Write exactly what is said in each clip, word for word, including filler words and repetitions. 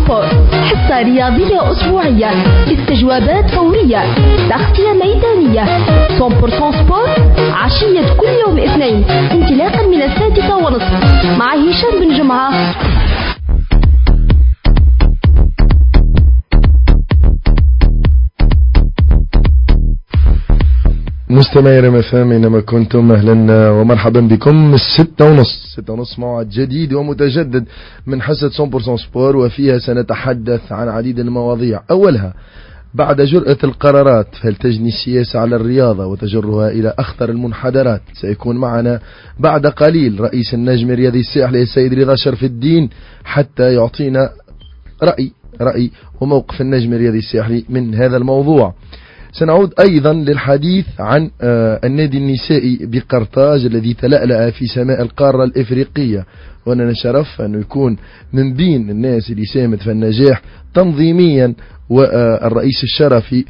سبور، حصة رياضية أسبوعية، استجوابات فورية، تغطية ميدانية. مية بالمية سبور عشية كل يوم اثنين انطلاقا من السادسة ونصف مع هشام بن جمعة. مستمعي ريم اف ام اينما كنتم، اهلا ومرحبا بكم. الستة ونص ستة ونص موعد جديد ومتجدد من حصة مية بالمية سبور، وفيها سنتحدث عن عديد المواضيع. اولها بعد جرأة القرارات، هل تجني السياسة على الرياضة وتجرها إلى أخطر المنحدرات؟ سيكون معنا بعد قليل رئيس النجم الرياضي الساحلي السيد رضا شرف الدين حتى يعطينا رأي رأي وموقف النجم الرياضي الساحلي من هذا الموضوع. سنعود أيضا للحديث عن النادي النسائي بقرطاج الذي تلألأ في سماء القارة الإفريقية، وأننا شرف أنه يكون من بين الناس اللي ساهمت في النجاح تنظيميا، والرئيس الشرفي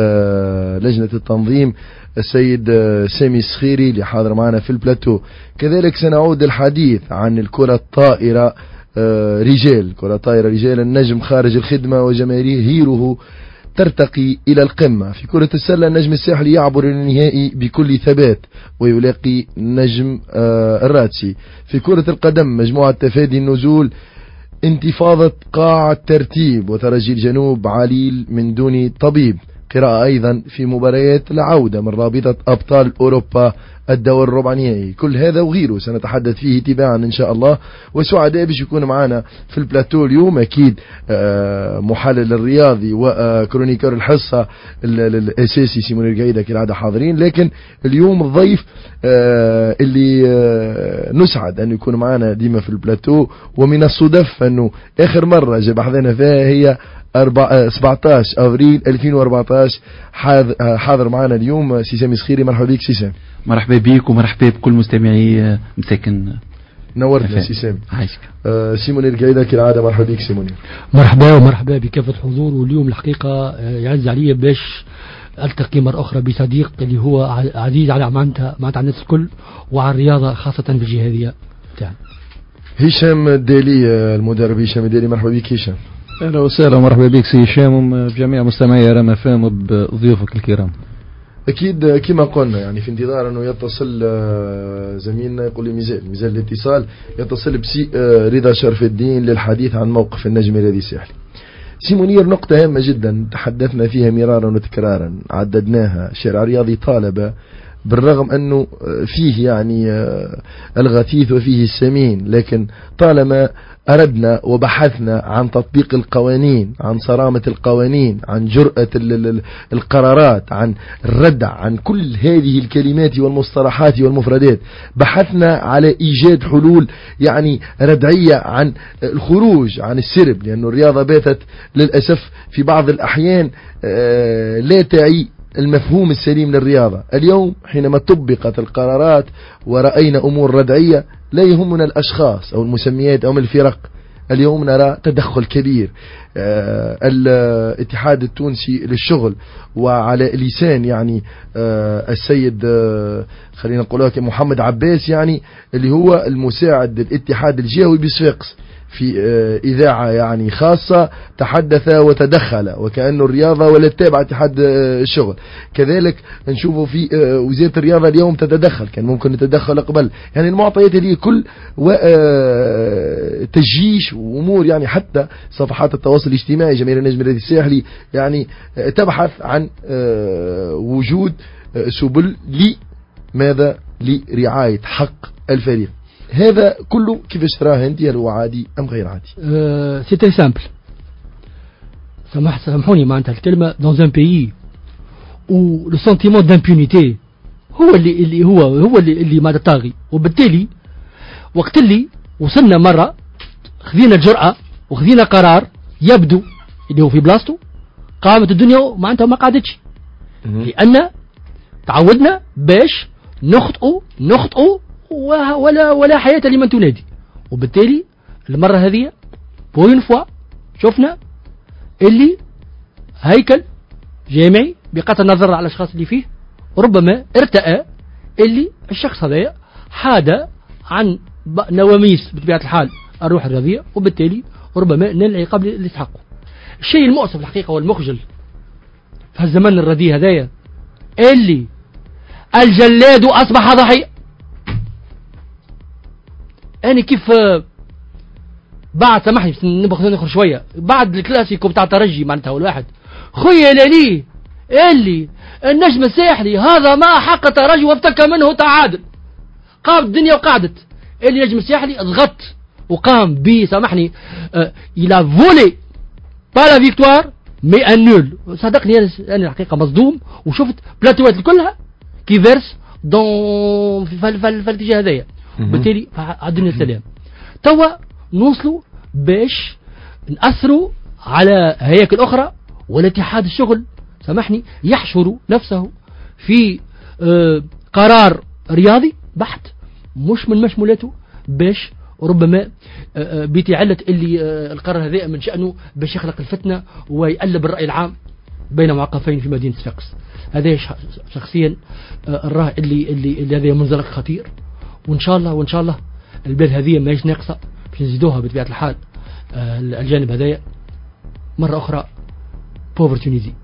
للجنة التنظيم السيد سامي الصخيري اللي حاضر معنا في البلاتو. كذلك سنعود للحديث عن الكرة الطائرة رجال، كرة طائرة رجال، النجم خارج الخدمة وجماهيره ترتقي إلى القمة. في كرة السلة النجم الساحلي يعبر النهائي بكل ثبات ويلاقي نجم الراتسي. في كرة القدم مجموعة تفادي النزول، انتفاضة قاع الترتيب وترجي الجنوب عليل من دون طبيب. قراءة أيضا في مباريات العودة من رابطة أبطال أوروبا الدور الربع نهائي. كل هذا وغيره سنتحدث فيه تباعا إن شاء الله، وسعداء باش يكون معنا في البلاتو اليوم أكيد محلل الرياضي وكرونيكور الحصة الأساسي سيمون القايدة كالعادة حاضرين، لكن اليوم الضيف اللي نسعد أن يكون معنا ديما في البلاتو، ومن الصدف أنه آخر مرة جاب حضنا فيها هي سبعتاش أفريل ألفين وأربعتاش. حاضر معنا اليوم سي سامي الصخيري. مرحبا بك سي سامي. مرحبا بك ومرحبا بكل مستمعي مساكن. نورتنا سي سامي. عايشك. آه سيمون القايدة كالعادة. مرحبا بك سيمون. مرحبا ومرحبا بكافة الحضور. واليوم الحقيقة يعز علي باش ألتقي مرة أخرى بصديق اللي هو عزيز على معناتها معناتها الناس الكل وعلى الرياضة خاصة في الجهادية تاعنا. هشام الدالي، المدرب هشام الدالي. مرحبا بك هشام. اهلا وسهلا ومرحبا بك سي هشام وبجميع مستمعي رام فام وبضيوفك الكرام. اكيد كما قلنا يعني في انتظار انه يتصل زميلنا يقول لي ميزال ميزال الاتصال يتصل بسي رضا شرف الدين للحديث عن موقف النجم الرياضي الساحلي. سي منير، نقطة هامة جدا تحدثنا فيها مرارا وتكرارا، عددناها. شارع رياضي طالب بالرغم أنه فيه يعني الغثيث وفيه السمين، لكن طالما أردنا وبحثنا عن تطبيق القوانين، عن صرامة القوانين، عن جرأة القرارات، عن الردع، عن كل هذه الكلمات والمصطلحات والمفردات، بحثنا على إيجاد حلول يعني ردعية عن الخروج عن السرب، لأن الرياضة باتت للأسف في بعض الأحيان لا تعي المفهوم السليم للرياضة. اليوم حينما طبقت القرارات ورأينا أمور ردعية لا يهمنا الأشخاص أو المسميات أو الفرق. اليوم نرى تدخل كبير. آه الاتحاد التونسي للشغل وعلى لسان يعني آه السيد آه خلينا نقول محمد عباس، يعني اللي هو المساعد الاتحاد الجهوي بصفاقس، في إذاعة يعني خاصة تحدث وتدخل وكأنه الرياضة ولا تابع اتحاد الشغل. كذلك نشوفه في وزارة الرياضة اليوم تتدخل، كان ممكن نتدخل قبل. يعني المعطيات هذه كل وتجيش وأمور، يعني حتى صفحات التواصل الاجتماعي جماهير النجم الرياضي الساحلي يعني تبحث عن وجود سبل لماذا لرعاية حق الفريق. هذا كله كيفاش تراه انت؟ هل هو عادي ام غير عادي؟ سي تري سامبل. سامح سامحوني معناتها الكلمه dans un pays où le sentiment d'impunité هو اللي اللي هو هو اللي اللي ما طاغي، وبالتالي وقت اللي وصلنا مره خذينا الجرأة وخذينا قرار يبدو اللي هو في بلاصتو، قامت الدنيا معناتها ما قعدتش، لأن تعودنا باش نخطئوا نخطئوا ولا ولا حياة لمن تنادي. وبالتالي المرة هذه بوين فوا شفنا اللي هيكل جامعي بقطع النظر على الأشخاص اللي فيه ربما ارتأى اللي الشخص هذا حاد عن نواميس بطبيعة الحال الروح الرياضية، وبالتالي ربما نال العقاب اللي يستحقه. الشيء المؤسف الحقيقة والمخجل في الزمن الرديء هذايا اللي الجلاد أصبح ضحية. أنا كيف بعد سامحني نبغى نخرج شوية بعد الكلاسيكو بتاع ترجي معناتها والواحد خيل لي اللي النجم الساحلي هذا ما حق ترجي وافتكى منه تعادل قام الدنيا وقعدت اللي النجم الساحلي ضغط وقام بي سامحني آه إلى فولي بالا فيكتوار مي أنول. صدقني أنا الحقيقة مصدوم وشفت بلاتوات كلها كي فيرس دون في الاتجاه هذايا بالتالي عدنا السلام. توا نوصلوا باش نأثروا على هياكل أخرى والاتحاد الشغل سامحني يحشر نفسه في آه قرار رياضي بحت مش من مشمولاته باش ربما بتعلة اللي القرار هذا من شأنه باش يخلق الفتنة ويقلب الرأي العام بين موقفين في مدينة صفاقس. هذا شخصيا الراه اللي اللي اللي هذا منزلق خطير وإن شاء الله وإن شاء الله البلاد هذه ما هيش ناقصة باش نزيدوها بطبيعة الحال. الجانب هذايا مرة أخرى بوفر تونيزي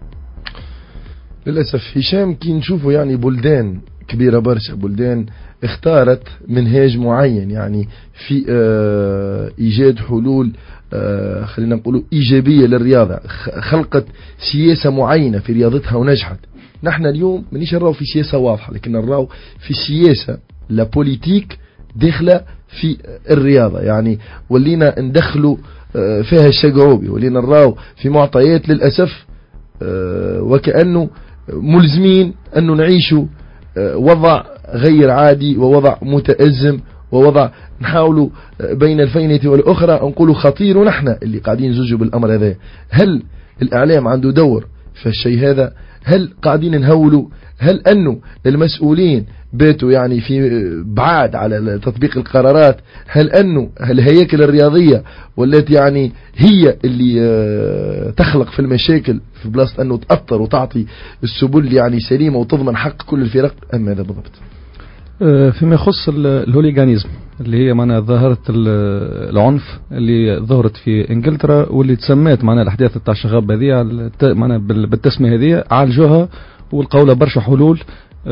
للأسف. هشام كي نشوفوا يعني بلدان كبيرة برشا بلدان اختارت منهاج معين يعني في اه ايجاد حلول اه خلينا نقولوا ايجابية للرياضة خلقت سياسة معينة في رياضتها ونجحت. نحن اليوم منيش نراو في سياسة واضحة لكن نراو في سياسة لا بوليتيك داخلة في الرياضة يعني ولينا ندخلوا اه فيها الشقعوبي ولينا نراو في معطيات للأسف اه وكأنه ملزمين أنه نعيشوا اه وضع غير عادي ووضع متأزم ووضع نحاولوا بين الفينة والأخرى نقولوا خطير ونحن اللي قاعدين نزوجوا بالأمر هذا. هل الإعلام عنده دور في الشيء هذا؟ هل قاعدين نهولوا؟ هل أنه المسؤولين باتوا يعني في بعاد على تطبيق القرارات؟ هل أنه الهياكل الرياضية والتي يعني هي اللي تخلق في المشاكل في بلاصة أنه تأطر وتعطي السبل يعني سليمة وتضمن حق كل الفرق أم ماذا بالضبط؟ فيما يخص الهوليغانيزم اللي هي معناها ظاهرة العنف اللي ظهرت في انجلترا واللي تسميت معناها الاحداث تاع الشغاب هذه معناها بالتسمية هذه عالجوها والقولة برشا حلول.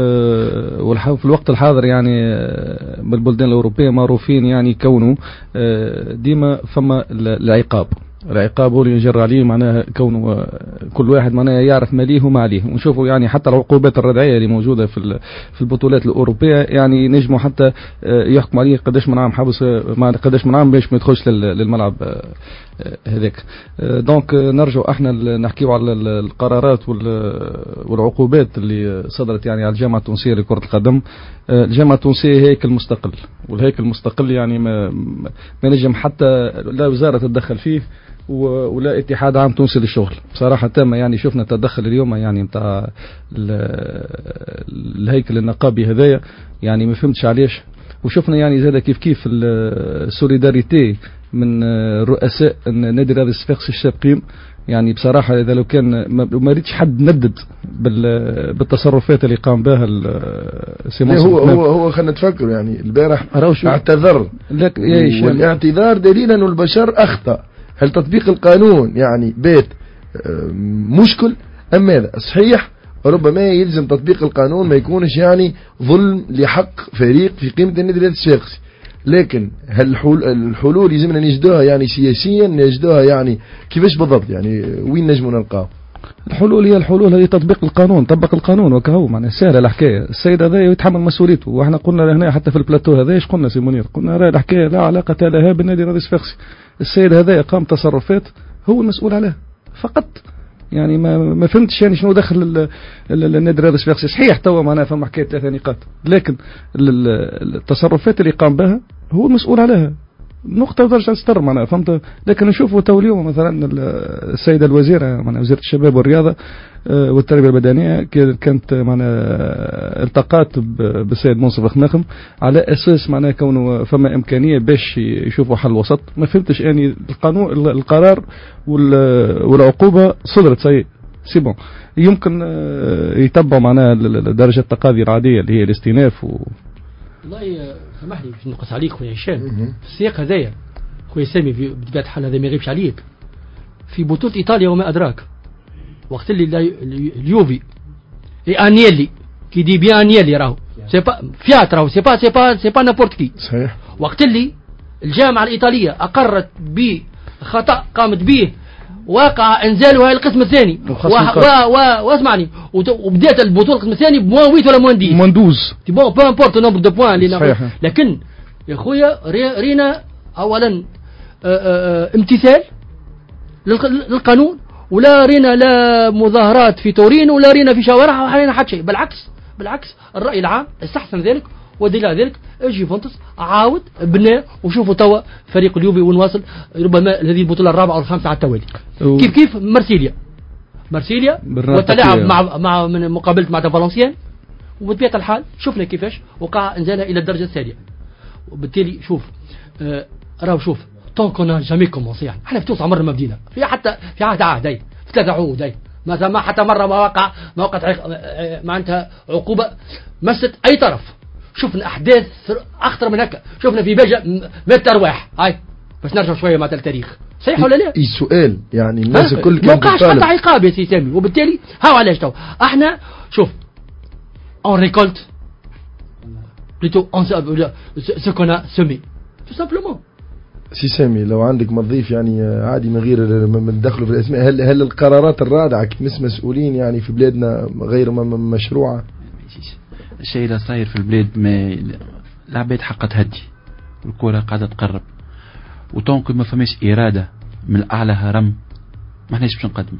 وفي الوقت الحاضر يعني بالبلدان الأوروبية معروفين يعني كونوا ديما فما العقاب العقاب هو اللي يجر عليه معناها كونه كل واحد معناها يعرف ما ليه وما عليه. ونشوفوا يعني حتى العقوبات الردعية اللي موجودة في في البطولات الأوروبية يعني نجموا حتى يحكم عليه قداش من عام حبس قداش من عام باش ما يدخلش للملعب هذاك. دونك نرجع احنا نحكيو على القرارات والعقوبات اللي صدرت يعني على الجامعة التونسية لكرة القدم. الجامعة التونسية هيكل مستقل والهيكل المستقل يعني ما ما نجم حتى لا وزارة تتدخل فيه ولا اتحاد عام تونسي للشغل بصراحة تامة. يعني شفنا التدخل اليوم يعني نتاع الهيكل النقابي هذايا يعني ما فهمتش عليش. وشفنا يعني زاد كيف كيف السوليداريتي من رؤساء النادي الرياضي الصفاقسي السابقين. يعني بصراحة إذا لو كان ما ريتش حد ندد بالتصرفات اللي قام بها السيمون هو هو هو خلينا نتفكر يعني البارح اعتذر والاعتذار دليل أنه البشر أخطأ. هل تطبيق القانون يعني بيت مشكل أم ماذا؟ صحيح ربما يلزم تطبيق القانون ما يكونش يعني ظلم لحق فريق في قيمة النادي الرياضي الصفاقسي لكن هل الحلول يلزمنا نجدوها يعني سياسيا نجدوها يعني كيفاش بالضبط يعني وين نجموا نلقاها؟ الحلول هي الحلول هي تطبيق القانون طبق القانون وكهو معناها سهله الحكايه. السيد هذا يتحمل مسؤوليته واحنا قلنا هنا حتى في البلاتو هذا ايش قلنا سي منير قلنا راه الحكايه لا علاقه لها بالنادي الرياضي الصفاقسي. السيد هذا قام تصرفات هو المسؤول عليها فقط. يعني ما ما فهمتش يعني شنو دخل النادي الرياضي الصفاقسي. صحيح توا معناها فما حكايه ثلاثه نقاط لكن التصرفات اللي قام بها هو المسؤول عليها نقطة درجة ستر معناها فهمت. لكن نشوفوا تو اليوم مثلا السيدة الوزيرة معناها وزيرة الشباب والرياضة والتربية البدنية كانت معناها التقات بالسيد منصف الخناخم على أساس معناها كونه فما إمكانية باش يشوفوا حل وسط. ما فهمتش يعني القانون القرار والعقوبة صدرت سي سي بون يمكن يتبعوا معناها درجة التقاضي العادية اللي هي الاستئناف و والله سامحني باش نقص عليك خويا هشام في السياق هذايا خويا سامي في بطبيعة الحال هذا ما يغيبش عليك، في بطولة إيطاليا وما أدراك، وقت اللي اليوفي اي انيلي كي دي بيان انيلي راهو سي با فيات راهو سي با سي با سي با نابورت كي صحيح. وقت اللي الجامعة الإيطالية أقرت بخطأ قامت به واقع انزالها القسم الثاني واسمعني وبدات البطولة القسم الثاني بموان ويت ولا موان دي موان دوز تي بون بو امبورت نومبر دو بوان اللي لكن يا خويا رينا اولا اه اه امتثال للقانون، ولا رينا لا مظاهرات في تورين ولا رينا في شوارع ولا رينا حتى شيء، بالعكس بالعكس الرأي العام استحسن ذلك ودليل ذلك اجي فونتس عاود بناء وشوفوا توا فريق اليوفي ونواصل ربما هذه البطولة الرابعة او الخامسة على التوالي. كيف كيف مرسيليا مرسيليا وتلاعب مع مع من مقابلة مع فالنسيان، وبطبيعة الحال شفنا كيفاش وقع انزالها الى الدرجة الثانية، وبالتالي شوف آه راهو شوف طون كنا جامي كومونسي، يعني احنا في تونس عمرنا ما بدينا في حتى في عهد عهد في ثلاثة عهود اي ما ما حتى مرة ما وقع ما وقعت معناتها عقوبة مست اي طرف. شفنا احداث اخطر من هكا، شفنا في بجا مات ارواح هاي باش نرجع شويه مع التاريخ، صحيح ولا لا؟ السؤال يعني الناس الكل ما وقعش حتى عقاب يا سي سامي، وبالتالي هاو علاش تو احنا شوف اون ريكولت بليتو اون سو كونا سومي تو سامبلومون. سي سامي لو عندك مضيف يعني عادي من غير ما ندخلوا في الاسماء، هل هل القرارات الرادعه كمس مسؤولين يعني في بلادنا غير مشروعه؟ الشيء اللي صاير في البلاد ما العباد حقا تهدي والكرة قاعدة تقرب، وطونك ما فماش إرادة من الأعلى هرم ما احناش باش نقدمه.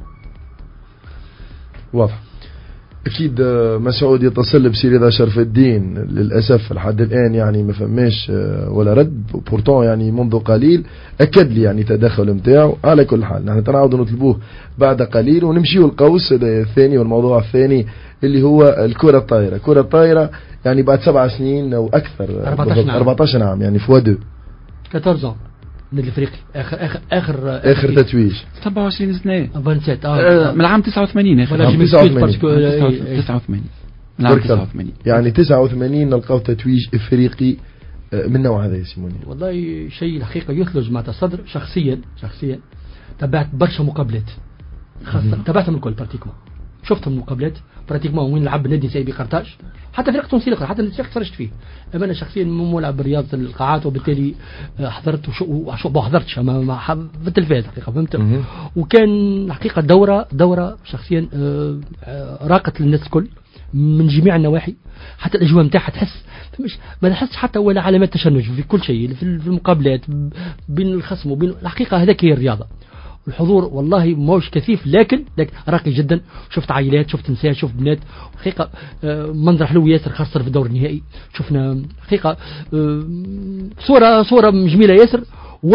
واضح. أكيد مسعود يتصل بسير رضا شرف الدين، للأسف لحد الآن يعني ما فماش ولا رد، بورتون يعني منذ قليل أكد لي يعني تدخل متاعه. على كل حال نحن تنعود نطلبوه بعد قليل ونمشيو القوس الثاني والموضوع الثاني اللي هو الكرة الطائرة. الكرة الطائرة يعني بعد سبع سنين أو أكثر أربعة عشر عام يعني في ودو أربعطاش من الافريقي اخر اخر اخر اخر تتويج سبعة وعشرين سنه سبعة اه من عام تسعة وثمانين اخر تسعة وثمانين تسعة وثمانين نعم تسعة وثمانين يعني تسعة وثمانين نلقاو تتويج افريقي من نوع هذا يا سيموني. والله شيء الحقيقه يثلج مع الصدر. شخصيا شخصيا تابعت برشا مقابلات خاصه تابعتهم الكل براتيكمون، شفتهم المقابلات براتيكمون وين لعب النادي سايبي قرطاج حتى فريق تونسي الاخر حتى النادي خرجت فيه. اما انا شخصيا مو ملعب برياضه القاعات وبالتالي حضرت وشو ما حضرتش ما في التلفاز حقيقه فهمت. وكان حقيقه دوره دوره شخصيا راقت للناس الكل من جميع النواحي، حتى الاجواء نتاعها تحس مش ما تحسش حتى ولا علامات تشنج في كل شيء في المقابلات بين الخصم وبين الحقيقه. هذاك هي الرياضه. الحضور والله موش كثيف لكن لكن راقي جدا. شفت عائلات شفت نساء شفت بنات حقيقة منظر حلو ياسر خاصة في الدور النهائي. شفنا حقيقة صورة صورة جميلة ياسر. و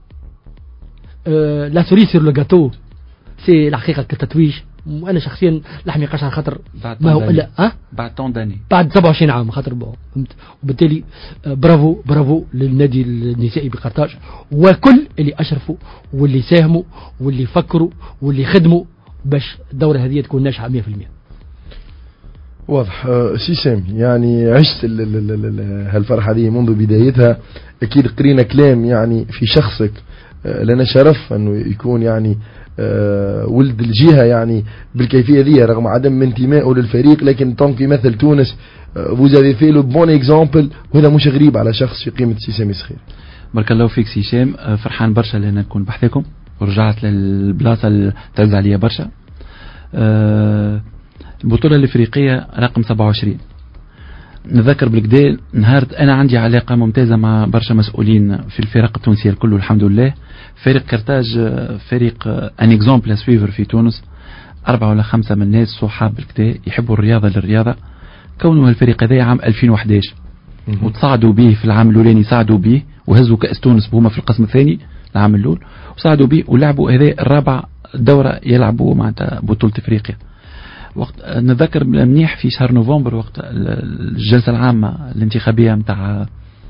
لا سوري سير لو جاتو سي الحقيقة كالتتويج. وانا شخصيا لحمي قشعر خاطر ما هو الا ها بعد طون داني بعد سبعة وعشرين عام خاطر فهمت. وبالتالي برافو برافو للنادي النسائي بقرطاج وكل اللي اشرفوا واللي ساهموا واللي فكروا واللي خدموا باش الدوره هذه تكون ناجحه مية بالمية. واضح. سي سامي يعني عشت هالفرحه هذه منذ بدايتها. اكيد قرينا كلام يعني في شخصك لنا شرف انه يكون يعني أه ولد الجهة يعني بالكيفية ذي رغم عدم انتمائه للفريق، لكن طنك يمثل تونس. vous avez fait le bon exemple وهذا مش غريب على شخص في قيمة سي سامي صخير. بارك الله فيك سي هشام. فرحان برشا لأن نكون بحثكم ورجعت للبلاصة اللي تعز عليها برشا. أه البطولة الإفريقية رقم سبعة وعشرين نذكر بالكدا نهار أنا عندي علاقة ممتازة مع برشا مسؤولين في الفرق التونسية الكل والحمد لله. فريق كرتاج فريق ان اكزومبل سويفر في تونس. أربعة ولا خمسة من الناس صحاب بالكدا يحبوا الرياضة للرياضة. كونوا الفريق هذا عام ألفين وإحدى عشر وتصعدوا به في العام الأولاني صعدوا به وهزوا كأس تونس بهما في القسم الثاني العام الأول وصعدوا به ولعبوا هذا الرابع دورة يلعبوا مع بطولة إفريقيا. وقت نذكر منيح في شهر نوفمبر وقت الجلسة العامة الانتخابية متاع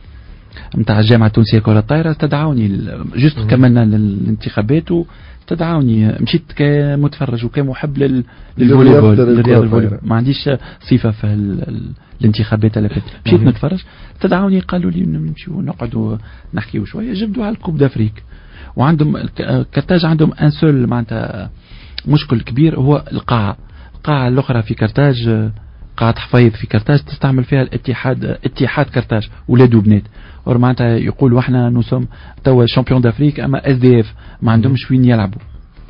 نتاع الجامعه التونسيه كره الطايره استدعوني جست كملنا للانتخابات واستدعوني مشيت كمتفرج وكمحب لل للفوليبول للرياضه الفوليبول ما عنديش صفه في الانتخابات اللي فاتت مشيت نتفرج استدعوني قالوا لي نمشيو نقعدوا نحكيو شويه جبدوا على الكوب دافريك وعندهم كرتاج عندهم ان سول معناتها مشكل كبير هو القاعه القاعه الاخرى في كرتاج قاعة حفايض في كرتاج تستعمل فيها الاتحاد اتحاد كرتاج ولاد وبنات اور معناتها يقولوا احنا نوسم توا شامبيون دافريك اما اس دي اف ما عندهمش وين يلعبوا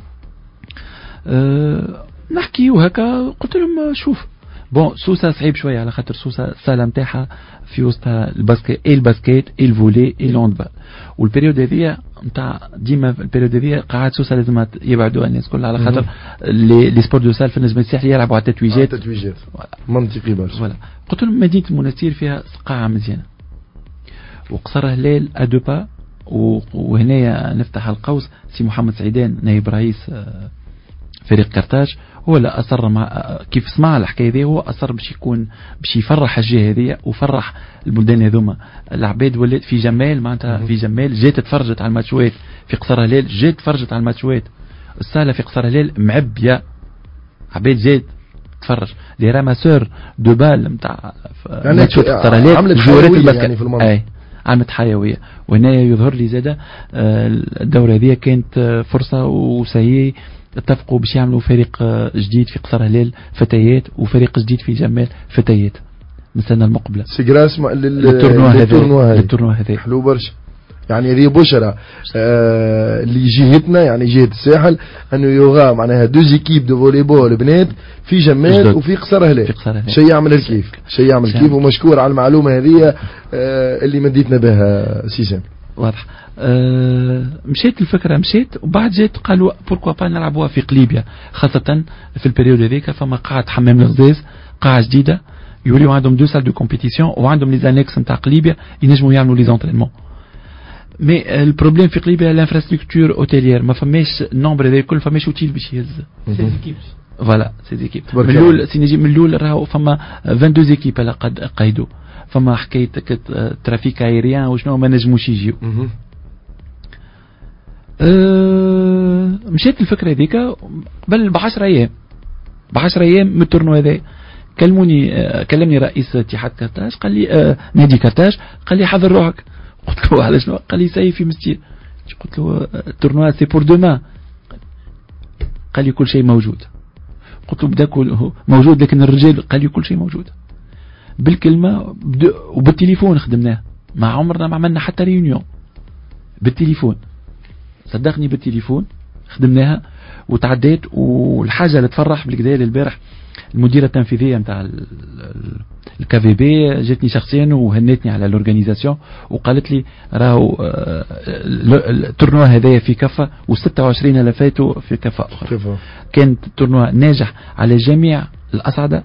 أه نحكي وهكا قلت لهم شوف بون سوسة صعيب شوية على خاطر سوسة السالة نتاعها في وسطها الباسكيت اي الباسكيت اي الفولي اي الهاندبال والبريود هذيا نتاع ديما البريود هذيا قاعات سوسة لازم يبعدوا الناس كلها على خاطر لي لي سبور دو سال في النجم الساحلي يلعبوا على التتويجات التتويجات منطقي برشا فوالا قلت لهم مدينة المنستير فيها قاعة مزيانة وقصر هلال ادوبا وهنا نفتح القوس سي محمد سعيدان نائب رئيس فريق كرتاج هو لا أصر مع كيف سمع الحكاية ذي هو أصر باش يكون باش يفرح الجهة هذه وفرح البلدان هذوما العباد ولات في جمال معناتها في جمال جات تفرجت على الماتشوات في قصر هلال جات تفرجت على الماتشوات السالة في قصر هلال معبية عباد جات تفرج لي راماسور دو بال نتاع ماتشات قصر هلال عملت حيوية يعني في المنطقة أي عملت حيوية وهنا يظهر لي زادة الدورة هذه كانت فرصة وسهي اتفقوا باش يعملوا فريق جديد في قصر هلال فتيات وفريق جديد في جمال فتيات من السنه المقبله سيغراس للتورنوا هذا للتورنوا هذا حلو برشا يعني هذه بشرة آه لجهتنا يعني جهة الساحل انه يوغا معناها دو زيكيب دو فوليبول بنات في جمال وفي قصر هلال شيء يعمل الكيف شيء يعمل الكيف ومشكور على المعلومة هذه آه اللي مديتنا بها سيسام واضح. أه مشيت الفكرة مشيت وبعد جيت قالوا بوركوا با نلعبوها في قليبيا خاصة في البريود هذيك فما قاعة حمام الغزاز قاعة جديدة يوليو عندهم دو سال دو كومبيتيسيون وعندهم لي زانكس نتاع قليبيا ينجموا يعملوا لي زونترينمون مي البروبليم في قليبيا لانفراستركتور اوتيليير ما فماش النومبر هذا الكل فماش اوتيل باش يهز فوالا سي زيكيب من الاول سي نجي من الاول راهو فما اثنين وعشرين زيكيب على قد قيدوا فما حكاية ترافيك ايريان وشنو ما نجموش يجيو أه مشيت الفكرة هذيك قبل بعشر أيام بعشر أيام من التورنو هذا كلموني أه كلمني رئيس اتحاد كرتاج قال لي أه نادي كرتاج قال لي حضر روحك قلت له على شنو قال لي ساي في مستير قلت له التورنو سي بور دوما قال لي كل شيء موجود قلت له بدا موجود لكن الرجال قال لي كل شيء موجود بالكلمة وبالتليفون خدمناه ما عمرنا ما عملنا حتى ريونيون بالتليفون صدقني بالتليفون خدمناها وتعديت والحاجة اللي تفرح بالكدا البارح المديرة التنفيذية نتاع الكي في بي جاتني شخصيا وهنتني على الاورغانيزاسيون وقالت لي راهو التورنوا هذايا في كفة وستة وعشرين اللي فاتوا في كفة أخرى كانت تورنوا ناجح على جميع الأصعدة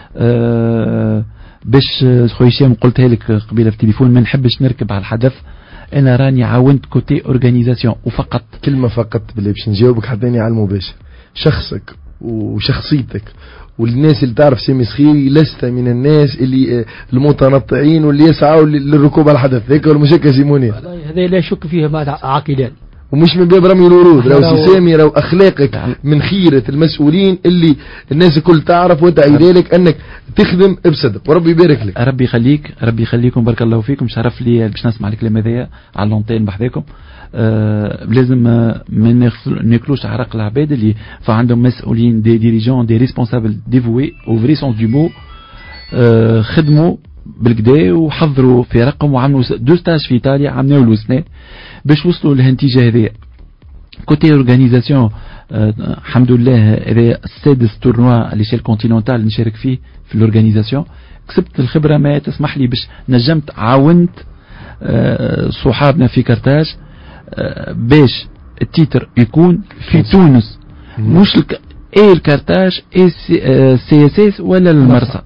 أه باش خويا هشام قلتها لك قبيله في التليفون ما نحبش نركب على الحدث انا راني عاونت كوتي اورغانيزاسيون وفقط كلمه فقط باللي باش نجاوبك حتى على المباشر شخصك وشخصيتك والناس اللي تعرف سامي صخيري لست من الناس اللي المتنطعين واللي يسعوا للركوب على الحدث هيك ولا مش هيك سيموني هذا لا شك فيه بعد عاقلان ومش من باب رمي الورود لو سامي لو اخلاقك من خيرة المسؤولين اللي الناس الكل تعرف وانت عيدالك انك تخدم بصدق وربي يبارك لك ربي يخليك ربي يخليكم بارك الله فيكم شرف لي باش نسمع الكلام هذايا على لونتين بحذاكم آه لازم آه ما ناكلوش عرق العباد اللي فعندهم مسؤولين دي ديريجون دي ريسبونسابل ديفوي او فري سونس دو مو آه خدموا بالكدا وحضروا في رقم وعملوا دو ستاج في ايطاليا عملوا له سنه باش وصلوا للنتيجه هذه كوتي اورغانيزاسيون آه الحمد لله هذا السادس تورنوا على شيل كونتينونتال نشارك فيه في الاورغانيزاسيون كسبت الخبره ما تسمح لي باش نجمت عاونت آه صحابنا في كرتاج آه باش التيتر يكون في تونس مش الك... ايه الكرتاج ايه سي اس اس ولا المرسى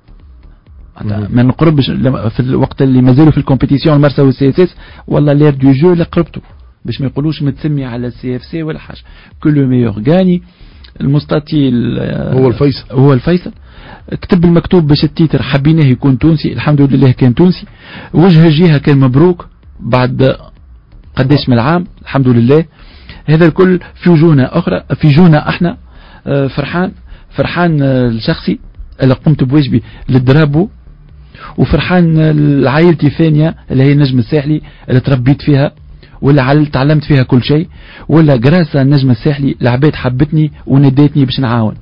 ما نقربش في الوقت اللي مازالوا في الكومبيتيسيون المرسى والسي اس اس والله لير دو جو اللي قربته باش ما يقولوش متسمي على السي اف سي ولا حاجه كل ميور غاني المستطيل هو الفيصل هو الفيصل كتب المكتوب باش التيتر حبيناه يكون تونسي، الحمد لله كان تونسي. وجه الجهة كان مبروك بعد قداش من العام، الحمد لله. هذا الكل في وجوهنا أخرى، في وجوهنا احنا. فرحان فرحان الشخصي اللي قمت بواجبي للدرابو، وفرحان لعائلتي الثانية اللي هي النجم الساحلي اللي تربيت فيها ولا تعلمت فيها كل شيء، ولا جراسة النجم الساحلي العباد حبتني ونديتني باش نعاون.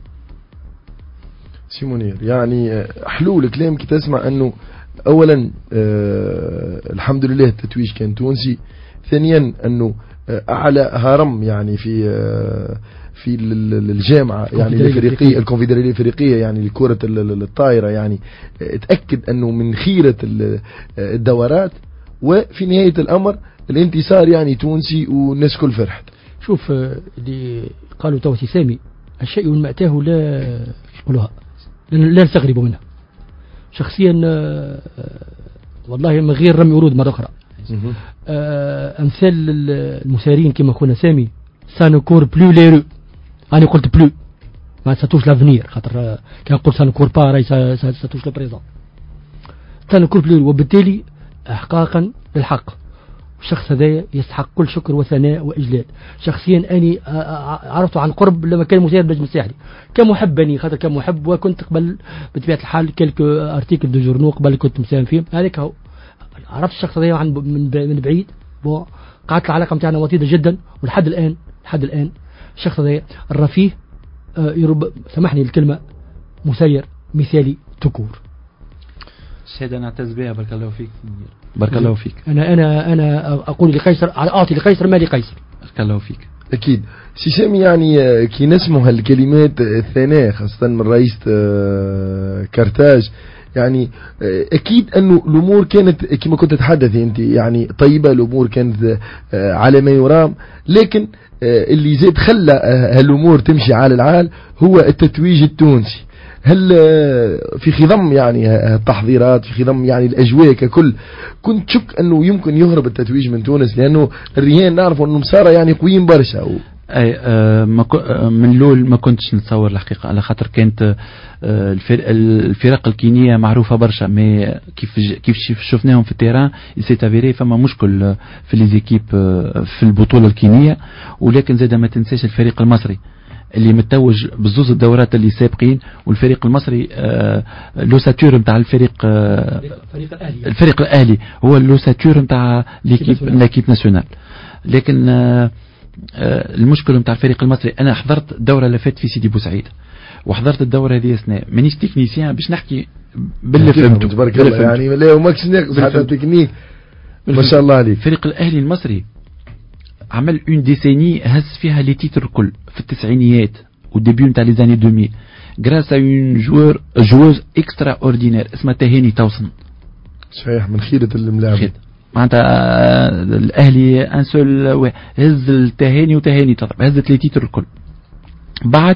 سيمونير يعني حلو الكلام كي تسمع انه اولا آه الحمد لله التتويج كان تونسي، ثانيا انه آه اعلى هرم يعني في آه في الجامعة يعني الافريقية الكونفدرالية الافريقية يعني لكرة الطائرة، يعني اتأكد انه من خيرة الدورات، وفي نهاية الامر الانتصار يعني تونسي والناس كل فرحت. شوف اللي قالوا توسي سامي الشيء من مأتاه لا يقولها لا نستغربوا منها. شخصيا والله من غير رمي ورود مرة أخرى أمثال المسارين كما كنا سامي سانكور بلو ليرو، أنا قلت بلو ما ساتوش لافنير، خاطر كان قلت سانكور با راي ساتوش لبريزون سانكور بلو، وبالتالي إحقاقا للحق. الشخص هذا يستحق كل شكر وثناء وإجلال. شخصيا أني عرفته عن قرب لما كان مسير بالنجم الساحلي كمحبني، خاطر كمحب، وكنت قبل بطبيعة الحال كلك ارتيكل دو جورنو قبل كنت مساهم فيهم. هذاك هو عرفت الشخص هذا عن من بعيد، قعدت العلاقة متاعنا وطيدة جدا، ولحد الآن لحد الآن الشخص هذا الرفيه آه يرب سامحني الكلمة مسير مثالي تكور. الشهادة نعتز بها. بارك الله فيك. بارك الله فيك. أنا أنا أنا أقول لقيصر أعطي لقيصر ما لقيصر. بارك الله فيك. أكيد سي سامي، يعني كي نسمع هالكلمات الثانية خاصة من رئيس كارتاج، يعني أكيد أنه الأمور كانت كما كنت تتحدث أنت يعني طيبة، الأمور كانت على ما يرام، لكن اللي زاد خلى هالأمور تمشي على العال هو التتويج التونسي. هل في خضم يعني التحضيرات، في خضم يعني الأجواء ككل، كنت تشك أنه يمكن يهرب التتويج من تونس؟ لأنه الرهان نعرف أنه مسارة يعني قويين برشا و... أي آه من لول ما كنتش نتصور الحقيقة، على خاطر كانت آه الفرق الكينية معروفة برشا، ما كيف كيف شفناهم في التيران يسيتافيري فما مشكل في ليزيكيب آه في البطولة الكينية. ولكن زاد ما تنساش الفريق المصري اللي متوج بزوز الدورات اللي سابقين، والفريق المصري آه لوساتور نتاع الفريق آه الفريق الأهلي هو اللوساتور نتاع ليكيب ناسيونال. لكن آه آه المشكل نتاع الفريق المصري، انا حضرت الدوره اللي فاتت في سيدي بوسعيد وحضرت الدوره هذه اثناء مانيش تكنيسيان باش نحكي باللي فهمته تبارك الله، يعني لا وماكش ناقص حتى تكنيك ما شاء الله عليك. الفريق الاهلي المصري عمل اون ديسيني هز فيها لي تيتر الكل في التسعينيات وديبيو نتاع لي زاني ألفين غراس ا اون جوور جوز اكسترا اوردينير اسمها تهاني توصن. صحيح من خيرة الملاعب معناتها الاهلي ان سول هز التهاني وتهاني تضرب هزت لي تيتر الكل. بعد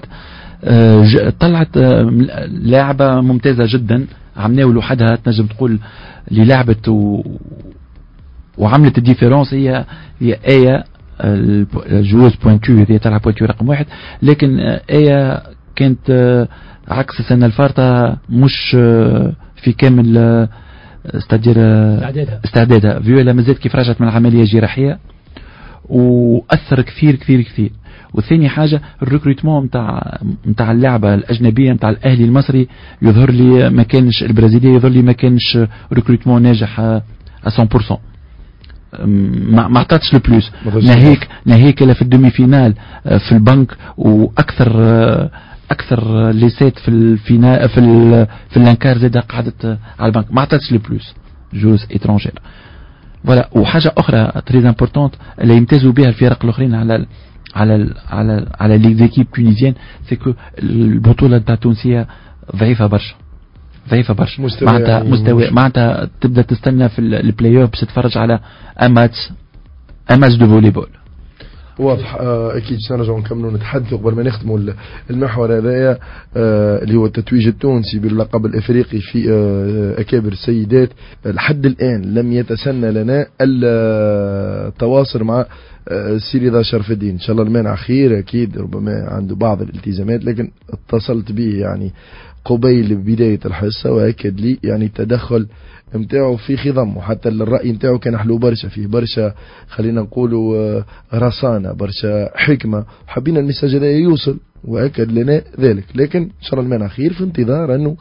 طلعت لعبة ممتازة جدا عملناه لوحدها تنجم تقول اللي لعبت و... وعملت الديفيرونس هي هي آية الجوز بوينتو هي تلعب بوينتو رقم واحد. لكن آية كانت عكس السنة الفارطة مش في كامل استدير استعدادها استعدادها فيولا مازالت كيف رجعت من العملية جراحية وأثر كثير كثير كثير. والثاني حاجة الريكروتمون متاع متاع اللعبة الأجنبية متاع الأهلي المصري يظهر لي ما كانش البرازيلية يظهر لي ما كانش ريكروتمون ناجح مية بالمية. ما اعطتش البلوس ناهيك ناهيك الا في الدومي فينال في البنك واكثر اكثر ليسات في الفينال في ال في الانكار زاد قعدت على البنك ما اعطتش البلوس جوز اترونجير فوالا. وحاجه اخرى تري امبورطونت اللي يمتازوا بها الفرق الاخرين على ال على ال على ال على لي زيكيب تونيزيان سكو البطوله تاع التونسيه ضعيفه برشا ضعيفة برشا معناتها يعني مستوى معناتها تبدا تستنى في البلاي اوف باش تتفرج على اماتش اماتش دو فولي بول. واضح. آه اكيد سنرجعوا نكملوا نتحدثوا قبل ما نختموا المحور هذايا آه اللي هو التتويج التونسي باللقب الافريقي في آه اكابر السيدات. لحد الان لم يتسنى لنا التواصل مع السي رضا شرف الدين إن شاء الله المانع خير أكيد، ربما عنده بعض الالتزامات لكن اتصلت به يعني قبيل بداية الحصة وأكد لي يعني التدخل متاعه في خضم، وحتى الرأي متاعه كان حلو برشا، فيه برشا خلينا نقولوا رصانة برشا حكمة، حبينا المساج هذا يوصل وأكد لنا ذلك. لكن إن شاء الله المانع خير في انتظار أنه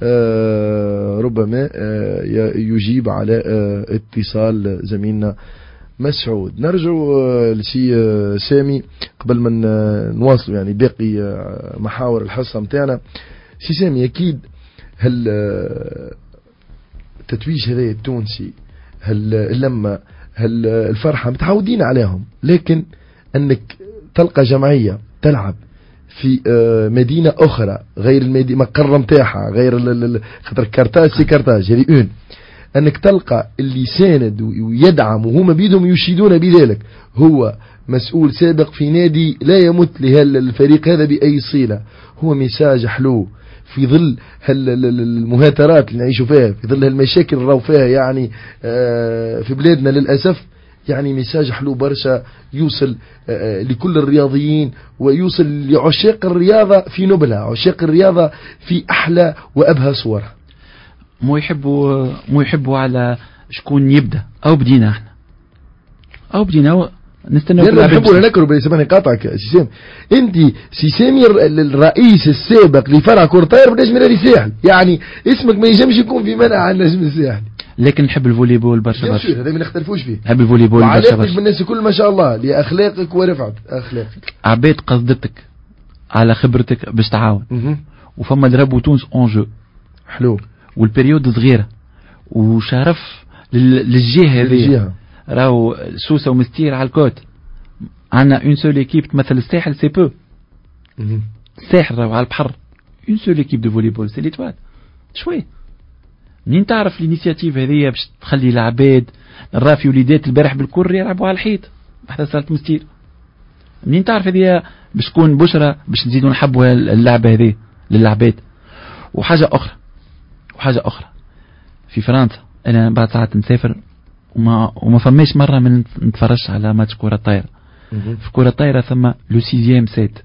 آه ربما آه يجيب على آه اتصال زميلنا مسعود. نرجع آه لسي آه سامي قبل ما نواصل يعني باقي آه محاور الحصة متاعنا. سي سامي أكيد هل آه التتويج هذا التونسي، هل اللمة، هل الفرحة متعودين عليهم، لكن أنك تلقى جمعية تلعب في مدينة أخرى غير المدينة مقر متاعها غير خاطر كارتاج سي كارتاج هذه اون، أنك تلقى اللي ساند ويدعم وهما بيدهم يشيدون بذلك هو مسؤول سابق في نادي لا يمت للفريق هذا بأي صلة، هو ميساج حلو في ظل المهاترات اللي نعيشوا فيها، في ظل المشاكل اللي راهو فيها يعني في بلادنا للأسف، يعني ميساج حلو برشا يوصل لكل الرياضيين ويوصل لعشاق الرياضة في نبلها، عشاق الرياضة في أحلى وأبهى صورها. مو يحبوا مو يحبوا على شكون يبدأ أو بدينا احنا أو بدينا نستنى لا نحبوا نكروا بيسمعني قاطعك سي سامي. انت سي سامي الرئيس السابق لفرع كورتاير بالنجم الساحلي، يعني اسمك ما يجمش يكون في منع عن النجم الساحلي، لكن نحب الفولي بول برشا برشا، هذا ما نختلفوش فيه، نحب الفولي بول برشا برشا بالناس كل ما شاء الله لأخلاقك ورفعت أخلاقك، عبيد قصدتك على خبرتك باش تعاون وفما دربوا تونس اون جو حلو والبريود صغيرة وشرف للجهة هذه، راهو سوسة ومستير على الكوت، عندنا اون سول ايكيب تمثل الساحل سي بو، الساحل راهو على البحر اون سول ايكيب دو فولي بول سي ليتوال شوي. منين تعرف الانيسياتيف هذه باش تخلي العباد الرافي وليدات البارح بالكر يلعبوا على الحيط تحت صالة مستير؟ منين تعرف هذه باش تكون بشرة باش نزيدوا نحبوا اللعبة هذه للعباد؟ وحاجة أخرى وحاجة أخرى في فرنسا أنا بعد ساعات نسافر وما وما فماش مرة من نتفرج على ماتش كرة طايرة. في كرة طايرة ثم لو سيزيام سيت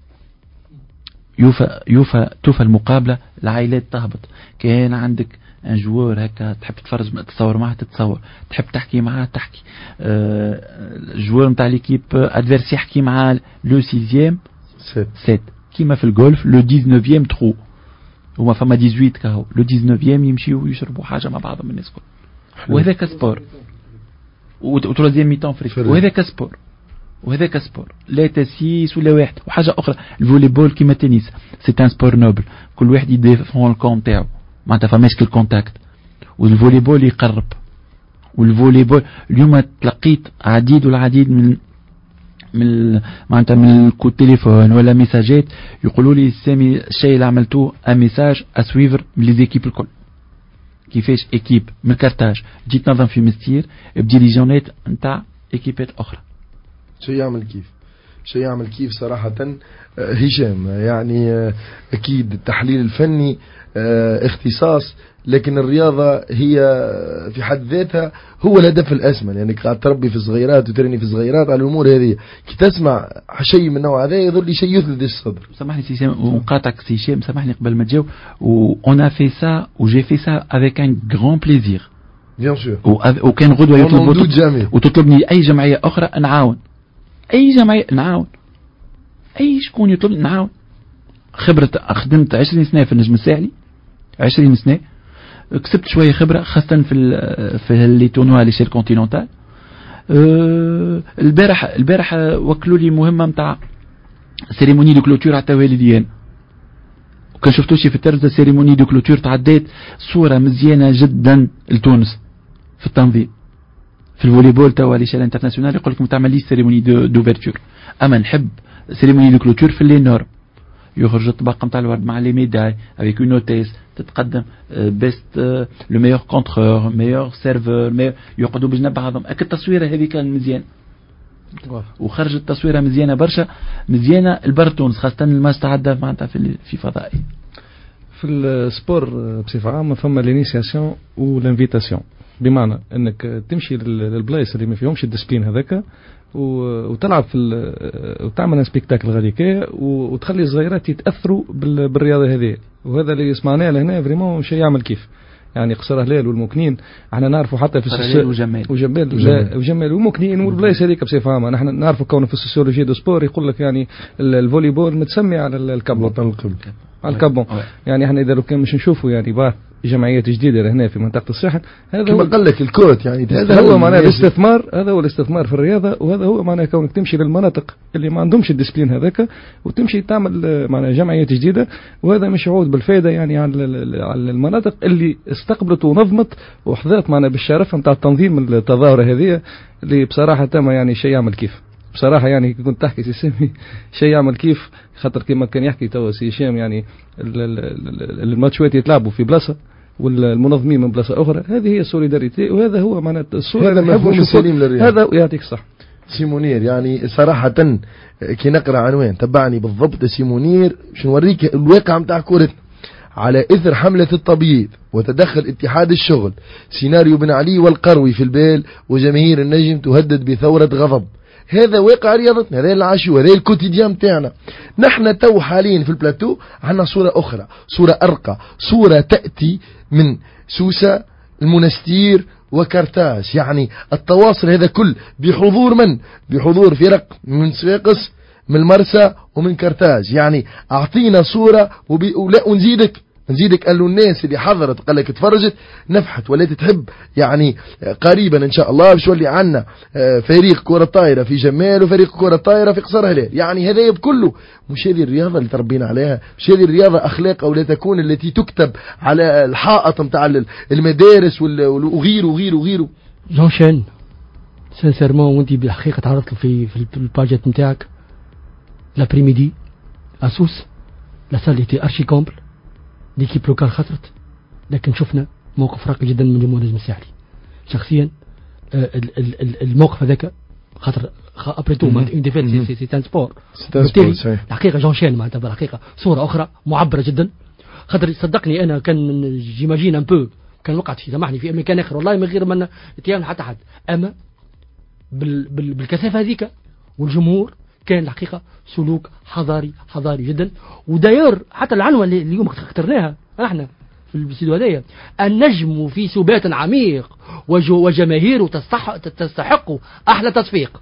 يوفى يوفى توفى المقابلة العائلات تهبط، كان عندك ان جوار هكا تحب تتفرج تتصور معه تتصور، تحب تحكي معه تحكي، أه جوار نتاع ليكيب ادفيرس يحكي معاه لو سيزيام سيت سيت كيما في الجولف لو ديزنوفيام تخو هما فما ثمانية عشر كهو لو ديزنوفيام يمشيو ويشربوا حاجة مع بعضهم الناس كل، وهذاك سبور وتروزيام ميتون فريك، وهذاك سبور وهذاك سبور لا تسيس ولا واحد. وحاجة أخرى الفولي بول كيما التنس سي ان سبور نوبل، كل واحد يدافع الكون تاعو معناتها فماش كل كونتاكت، والفولي بول يقرب. والفولي بول اليوم تلقيت عديد والعديد من من معناتها من التليفون ولا ميساجات يقولوا لي سامي الشيء اللي عملتوه ان ميساج اسويفر من لي زيكيب الكل، كيفاش ايكيب من كارتاج تجي تنظم في مستير بديليجونات نتاع ايكيبات اخرى. شيء يعمل كيف شيء يعمل كيف صراحة هشام، يعني أكيد التحليل الفني اختصاص، لكن الرياضة هي في حد ذاتها هو الهدف الأسمى، لأنك يعني قاعد تربي في صغيرات وترني في صغيرات على الأمور هذه، كي تسمع شيء من النوع هذا يظل شيء يثلج الصدر. سامحني سي ونقاطعك سي هشام، سامحني قبل ما تجاوب، وأنا في سا وجي في سا افيك ان غران بليزير بيان سور، وكان غدوة يطلب وتطلبني أي جمعية أخرى نعاون، أي جمعية نعاون، أي شكون يطلب نعاون. خبرة خدمت عشرين سنة في النجم الساحلي، عشرين سنة كسبت شوية خبرة خاصة في ال في اللي تونوا على شير كونتيننتال. أه البارح البارح وكلوا لي مهمة متاع سيريموني دو كلوتور على التواليديان، وكان شفتوش في الترزة سيريموني دو كلوتور تعديت صورة مزيانة جدا لتونس في التنظيم في الفوليبول توا ليشال انترناسيونال. يقول لكم تعمل لي سيريموني دو دوفيرتور، اما نحب سيريموني دو كلوتور في لي نور يخرج الطبق نتاع الورد مع لي ميداي افيك اون نوتيس تتقدم بيست لو ميور كونترور ميور سيرفور يقعدوا بجنب بعضهم. اكيد التصويره هذه كان مزيان وخرجت تصويره مزيانه برشا مزيانه البرتونس خاصه الماس تعدى معناتها في في فضائي. في السبور بصفه عامه فما لينيسياسيون و لانفيتاسيون، بمعنى انك تمشي للبلايص اللي ما فيهمش الديسبلين هذاك وتلعب في وتعمل سبيكتاكل غاديكا وتخلي الصغيرات يتاثروا بالرياضه هذه. وهذا اللي سمعناه لهنا فريمون شيء يعمل كيف يعني قصر هلال والموكنين احنا نعرفوا حتى في السوسيولوجي وجمال وجمال وجمال والموكنين والبلايص هذيك بصفه عامه نحن نعرفوا كونه في السوسيولوجي دو سبور يقول لك يعني الفولي بول متسمي على الكابلو على الكابون. يعني احنا اذا لو كان مش نشوفوا يعني بعض جمعيات جديده لهنا في منطقه الساحل هذا كما قال لك الكوت يعني هذا هو معناه الاستثمار. هذا هو الاستثمار في الرياضه وهذا هو معناه كونك تمشي للمناطق اللي ما عندهمش الديسبلين هذاك وتمشي تعمل معناه جمعيات جديده وهذا مش يعود بالفائده يعني على على المناطق اللي استقبلت ونظمت وحظات معناه بالشرف نتاع التنظيم التظاهره هذه اللي بصراحه تم يعني شيء يعمل كيف بصراحه يعني كنت تحكي سي سامي شيء يعمل كيف خاطر كما كان يحكي توا سي هشام يعني الماتشات يتلعبوا في بلاصه والمنظمين من بلاصه اخرى. هذه هي السوليداريتي وهذا هو معنى الصوره هذا مفهوم السليم للرياضه. هذا يعطيك صح سي منير. يعني صراحه كي نقرا عنوان تبعني بالضبط سي منير باش نوريك الواقع نتاع كورتنا على اثر حمله التبييض وتدخل اتحاد الشغل سيناريو بن علي والقروي في البال وجماهير النجم تهدد بثوره غضب. هذا واقع رياضتنا هذا العاشو هذا الكوتيديان تاعنا. نحن تو حاليا في البلاتو عندنا صورة أخرى صورة أرقى صورة تأتي من سوسة المنستير وكرتاج. يعني التواصل هذا كل بحضور من بحضور فرق من صفاقس من المرسى ومن كرتاج. يعني أعطينا صورة وبي... ولا نزيدك نزيدك قالوا الناس اللي حضرت قال لك تفرجت نفحت ولا تحب. يعني قريبا ان شاء الله باش يولي عندنا فريق كرة طايرة في جمال وفريق كرة طايرة في قصر هلال. يعني هذا بكله مش هذه الرياضة اللي تربينا عليها مش هذه الرياضة أخلاق أو لا تكون التي تكتب على الحائط متاع المدارس وغيره وغيره وغيره. جون شين سانسيرمون وانت بالحقيقة تعرضت في في الباجيت نتاعك لابريميدي اسوس لا سال ايتي ارشي كومبل ليكيب لوكال خطرت لكن شفنا موقف راقي جدا من جمهور النجم الساحلي. شخصيا الموقف هذاك خاطر ابري تو اون ديفيت سي سي سبور الحقيقه جون شين معناتها بالحقيقه صوره اخرى معبره جدا. خاطر صدقني انا كان جيماجين ان بو كان وقعت في سامحني في مكان اخر والله من غير ما نتيام حتى حد اما بال بال بالكثافه هذيك والجمهور كان الحقيقة سلوك حضاري حضاري جدا. وداير حتى العنوان اللي اليوم اخترناها احنا في الاستوديو هذايا النجم في سبات عميق وجماهيره تستحق تستحق احلى تصفيق.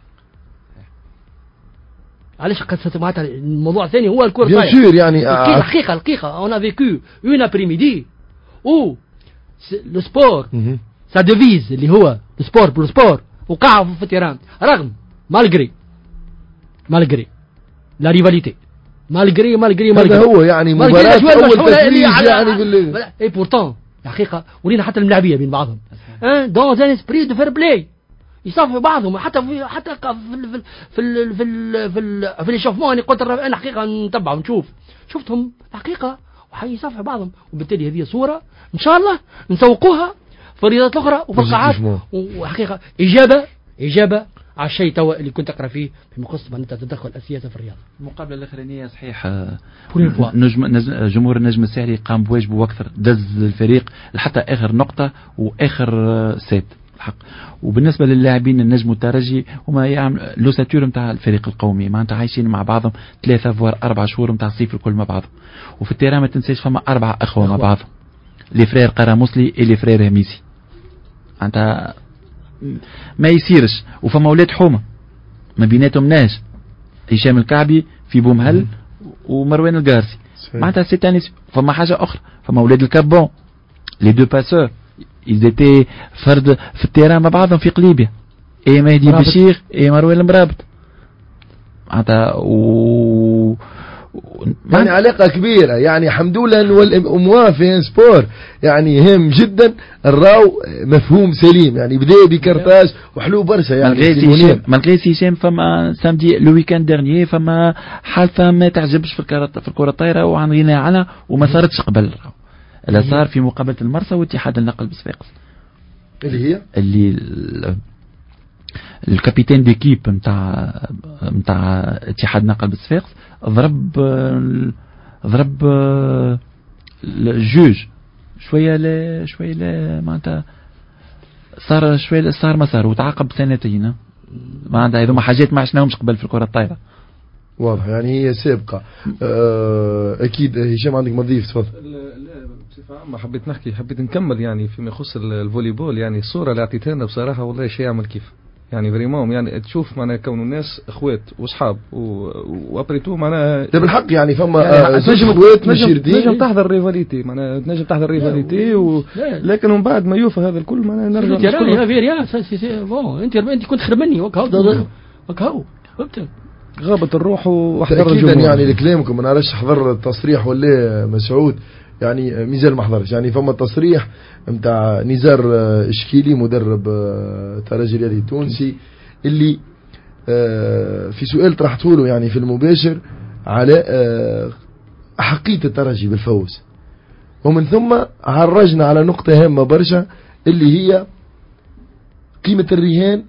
علاش قد معناتها الموضوع الثاني هو الكرة الطايرة يعني الحقيقة الحقيقة on a vécu une après-midi où le sport sa devise اللي هو السبور بالسبور وقع في التيران رغم مالغري مالغري لا ريفاليتي مالغري مالغري مالغري هذا هو يعني مباراة أول تتويج يعني بال اي بورتون الحقيقة ولينا حتى الملاعبية بين بعضهم دون ان اسبري دو فير بلاي يصافوا بعضهم حتى في حتى في ال في ال في ال في ال في الاشوفمون. انا قلت انا الحقيقة نتبع ونشوف شفتهم الحقيقة وحيصافوا بعضهم وبالتالي هذه صورة ان شاء الله نسوقوها في الرياضات الاخرى وفي القاعات. وحقيقة اجابة اجابة على الشيء توا اللي كنت أقرأ فيه في مقصة أن تتدخل السياسة في الرياضة. المقابلة الأخرانية صحيح نجم نجم جمهور النجم الساحلي قام بواجبه وأكثر دز الفريق لحتى آخر نقطة وآخر سيت الحق. وبالنسبة للاعبين النجم والترجي هما يعمل لوساتور متاع الفريق القومي معناتها عايشين مع بعضهم ثلاثة فوار أربع شهور متاع الصيف الكل مع بعضهم. وفي التيران ما تنساش فما أربعة أخوة مع بعضهم لي فرير قراموسلي إلي فرير هميسي معناتها ما يصيرش. وفما ولاد حومة ما بيناتهم ناس هشام الكعبي في بومهل ومروان القارسي معناتها سي تاني. فما حاجة أخرى فما ولاد الكابون لي دو باسور إزيتي فرد في التيران مع بعضهم في قليبيا إيه مهدي بشيخ إيه مروان المرابط معناتها و يعني علاقة كبيرة. يعني الحمد لله والأموال في سبور يعني هم جدا الراو مفهوم سليم. يعني بدأ بكرتاج وحلو برشا يعني مالغري سي هشام فما سامدي لو ويكاند ديرنيي فما حالة ما تعجبش في الكرة في الكرة الطايرة وعنينا عنها وما صارتش قبل اللي صار في مقابلة المرسى واتحاد النقل بصفاقس اللي هي اللي الكابيتان ديكيب نتاع نتاع اتحاد نقل بصفاقس ضرب ضرب الجوج شويه لا شويه لا معناتها صار شويه صار ما صار وتعاقب سنتين ما عندها هذوما حاجات ما عشناهمش قبل في الكرة الطايرة. واضح يعني هي سابقة. أه أكيد. هشام عندك مضيف تفضل. لا بصفة عامة حبيت نحكي حبيت نكمل يعني فيما يخص الفولي بول. يعني الصورة اللي اعطيتها لنا بصراحة والله شيء يعمل كيف يعني فريمون يعني تشوف معناها كونوا الناس اخوات واصحاب وابريتو معناها بالحق يعني فما يعني زوج اخوات مشيردين نجم تحضر ريفاليتي معناها نجم تحضر ريفاليتي و... لكن من بعد ما يوفى هذا الكل معناها نرجع يا في ريال بون انت انت كنت خير مني وكاو وكاو فهمت غابت الروح واحضر الجمهور. يعني لكلامكم ما نعرفش حضر التصريح ولا مسعود يعني ميزان ما حضرش. يعني فما التصريح نتاع نزار اشكيلي مدرب ترجي الرياضي التونسي اللي في سؤال طرحته له يعني في المباشر على أحقية الترجي بالفوز، ومن ثم عرجنا على نقطة هامة برشا اللي هي قيمة الرهان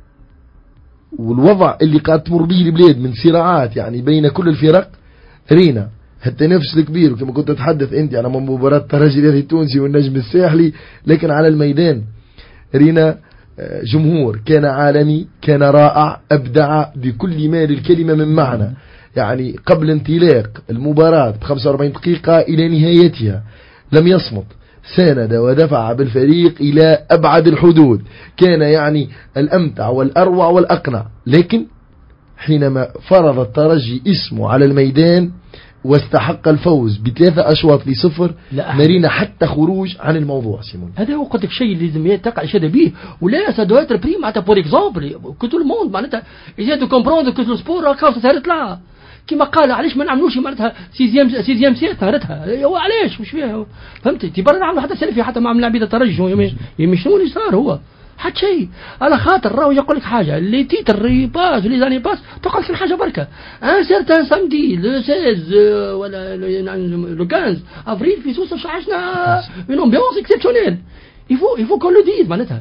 والوضع اللي قاعد تمر به البلاد من صراعات يعني بين كل الفرق. رينا التنافس الكبير وكما كنت تتحدث انت على مباراة الترجي الرياضي التونسي والنجم الساحلي، لكن على الميدان رينا جمهور كان عالمي، كان رائع، أبدع بكل ما للكلمة من معنى. يعني قبل انطلاق المباراة ب خمسة وأربعين دقيقة إلى نهايتها لم يصمت، ساند ودفع بالفريق إلى أبعد الحدود، كان يعني الأمتع والأروع والأقنع. لكن حينما فرض الترجي اسمه على الميدان واستحق الفوز بثلاثة أشواط لصفر، مرينا حتى خروج عن الموضوع. سيمون هذا هو قلت لك شيء اللي لازم تقع يشهد به ولا سادوات بريم معناتها بور اكزومبل كل الموند معناتها إذا تو كومبروندر كو السبور راك صارت لا كما قال علاش ما نعملوش معناتها سيزيام سيزيام سيت صارتها هو علاش مش فيها فهمت تبرر نعملوا حتى سيلفي حتى مع لاعبين الترجي يمي شنو اللي صار هو حتى شيء على خاطر راهو يقول لك حاجه اللي تيتر ريباس لي زاني باس تقول لك حاجه بركه ان سيرتان سامدي لو ستة ولا لو خمسة افريل في سوسه عشنا اون امبيونس اكسبسيونيل يفو يفو كون لو ديز معناتها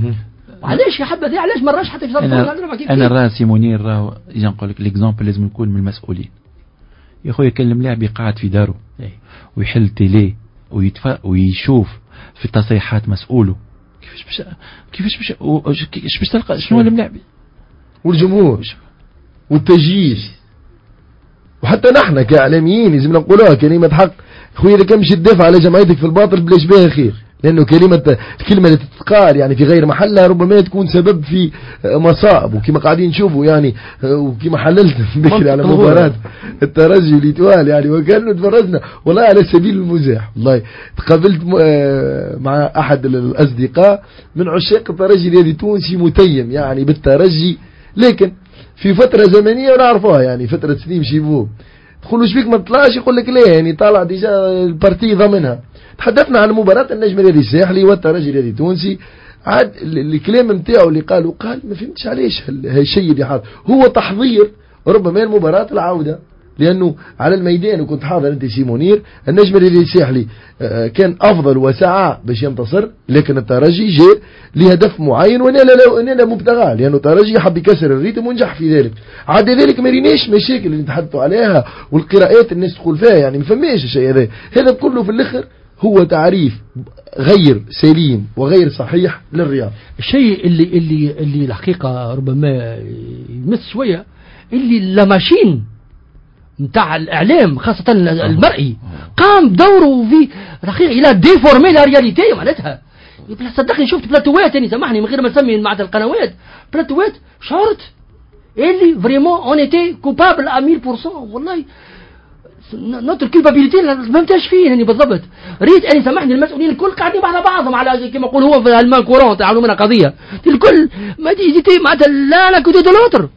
علاش يا حبذا علاش ما راش حتى في انا انا راسي منير راهو يجي نقول لك ليكزامبل لازم يكون من المسؤولين. يا خويا كلم لاعب قاعد في داره ويحل تيلي ويتفا ويشوف في التصريحات مسؤوله كيفاش باش كيفاش باش كيفاش باش تلقى شنو الملاعب والجمهور والتجييش. وحتى نحن كاعلاميين لازم نقولوها كلمه حق. خويا اذا كان مش تدافع على جمعيتك في الباطل بلاش بها خير، لأنه كلمة الكلمة اللي تتقال يعني في غير محلها ربما تكون سبب في مصائب. وكما قاعدين نشوفوا يعني وكما حللت بكري على مباراة الترجي والإتوال يعني وكانوا تفرجنا والله على سبيل المزاح. والله تقابلت مع أحد الأصدقاء من عشاق الترجي الرياضي التونسي متيم يعني بالترجي، لكن في فترة زمنية ونعرفوها يعني فترة سليم شيبوب تقولوا شبيك ما تطلعش يقول لك ليه يعني طالع ديجا البارتي ضمنها. تحدثنا عن مباراة النجم الرياضي الساحلي والترجي الرياضي التونسي، عاد الكلام نتاعو اللي قالوا قال ما فهمتش علاش هالشيء اللي حاضر هو تحضير ربما المباراة العودة، لأنه على الميدان وكنت حاضر أنت سي منير النجم الرياضي الساحلي كان أفضل وسعى باش ينتصر، لكن الترجي جاء لهدف معين ونال مبتغاه، لأنه الترجي حب يكسر الريتم ونجح في ذلك. عاد ذلك ما ريناش مشاكل اللي نتحدثوا عليها والقراءات الناس تقول فيها يعني ما فماش الشيء هذا. هذا كله في الآخر هو تعريف غير سليم وغير صحيح للرياضة. الشيء اللي اللي اللي الحقيقة ربما يمس شوية اللي لاماشين نتاع الإعلام خاصة المرئي قام بدوره في الحقيقة إلى ديفورمي لا رياليتي معناتها. صدقني شفت بلاتوات يعني سامحني من غير ما نسمي مع القنوات بلاتوات شعرت اللي فريمون اون ايتي كوبابل ا مية بالمية والله نوتر كيبابيليتي ما فهمتهاش فيه يعني بالضبط. ريت اني سامحني المسؤولين الكل قاعدين على بعضهم على كما يقول هو في المان كورون تعالوا منها قضيه الكل ما تيجي معناتها لا لا كودو دو لوتر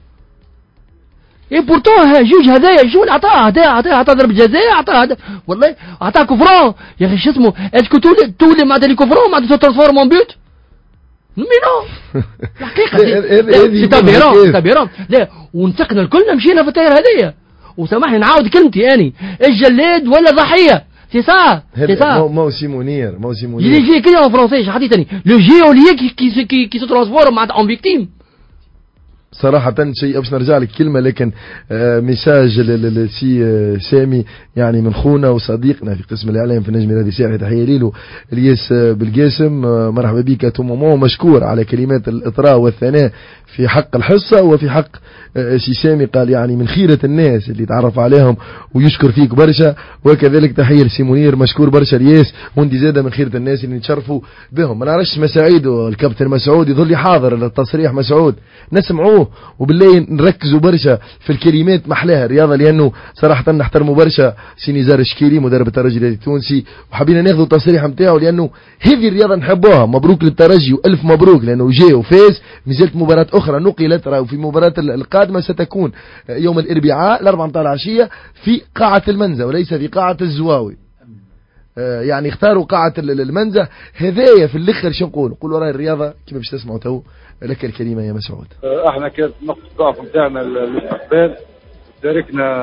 اي بورتون جوج هذايا شو اللي عطاه هذا عطاه عطاه ضرب جزاء عطاه هذا والله عطاه كفران يا اخي شو اسمه اسكو تولي تولي معناتها لي كفران معناتها ترانسفورم اون بوت مي نو الحقيقه سي تابيرون تابيرون لا ونسقنا الكلنا مشينا في الطياره هذيا وسامحني نعاود كلمتي اني الجلاد ولا ضحيه سي سا سي سا موسي منير موسي منير جي جي كده en français حديثني لو جيوليك كي كي كي se transforme en victime صراحة شيء باش نرجع لك كلمة، لكن آه ميساج للسي آه سامي يعني من خونا وصديقنا في قسم الإعلام في النجم الذي ساعد، تحية ليلو الياس آه بالقاسم. آه مرحبا بك تومومو، مشكور على كلمات الإطراء والثناء في حق الحصة وفي حق آه سي سامي، قال يعني من خيرة الناس اللي تعرف عليهم ويشكر فيك برشا. وكذلك تحية لسي منير، مشكور برشا الياس، وانت زادة من خيرة الناس اللي نتشرفوا بهم. ما نعرفش مساعيد والكابتن مسعود يظل حاضر للتصريح، مسعود نسمعوه وبالله نركزوا برشا في الكلمات محلاها الرياضة، لأنه صراحة نحترموا برشا سي نزار الشكيلي مدرب الترجي التونسي، وحبينا ناخذوا التصريح متاعه لأنه هذه الرياضة نحبوها. مبروك للترجي وألف مبروك لأنه جاء وفاز. مازالت مباراة أخرى نقلت، وفي المباراة القادمة ستكون يوم الأربعاء الأربعة متاع العشية في قاعة المنزه وليس في قاعة الزواوي. يعني اختاروا قاعة المنزه. هذايا في الاخر شو نقول نقولوا راي الرياضة كيف باش تسمعوا تو. لك الكلمة يا مسعود. احنا كانت نقطة ضعف نتاعنا الاستقبال، تاركنا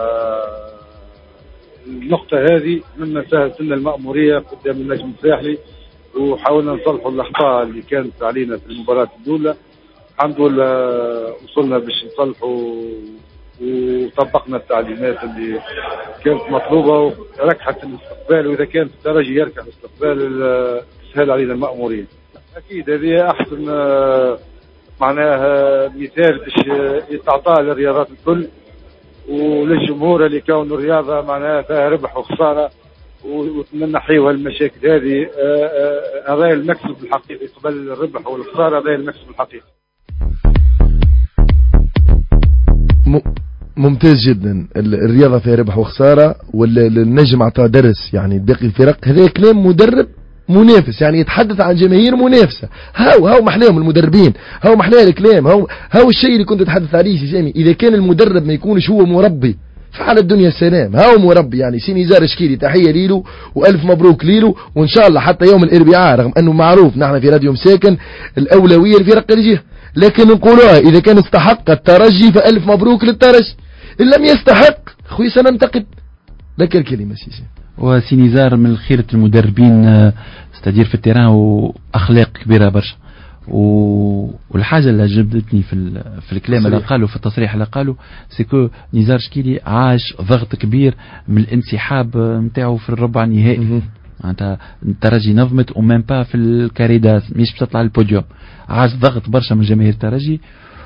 النقطة هذه من مساحة سن المأمورية قدام النجم الساحلي، وحاولنا نصلحوا الأخطاء اللي كانت علينا في المباراة الأولى. الحمد لله وصلنا باش نصلحوا وطبقنا التعليمات اللي كانت مطلوبة وركحت الاستقبال، وإذا كان في الترجي يركح الاستقبال سهل علينا المأمورية. أكيد هذه أحسن معناها مثال باش يتعطى للرياضات الكل وللجمهور اللي كون الرياضة معناها فيها ربح وخسارة، ونحيوها المشاكل هذه. هذا المكسب الحقيقي قبل الربح والخسارة، هذا المكسب الحقيقي. ممتاز جدا. الرياضة فيها ربح وخسارة، والنجم عطاه درس يعني باقي الفرق. هذا كلام مدرب منافس، يعني يتحدث عن جماهير منافسة. هاو هاو محلاهم المدربين، هاو محلاه الكلام، هاو هاو الشيء اللي كنت اتحدث عليه سي سامي. اذا كان المدرب ما يكونش هو مربي فعلى الدنيا السلام. هاو مربي يعني سي نزار شكيلي، تحية ليلو والف مبروك ليلو، وان شاء الله حتى يوم الاربعاء رغم انه معروف نحن في راديو مساكن الاولوية لفرق الجهة، لكن نقولوها اذا كان استحق الترجي فالف مبروك للترجي، ان لم يستحق خوي سننتقد. لك الكلمة سي سامي. وسي نزار من خيرة المدربين استدير في التيران واخلاق كبيره برشا. والحاجه اللي عجبتني في في الكلام اللي قالوا في التصريح اللي قالوا سيكو نزار شكيلي عاش ضغط كبير من الانسحاب نتاعو في الربع النهائي. معناتها الترجي نظمت ومام با في الكاريداس مش بتطلع البوديوم، عاش ضغط برشا من جماهير الترجي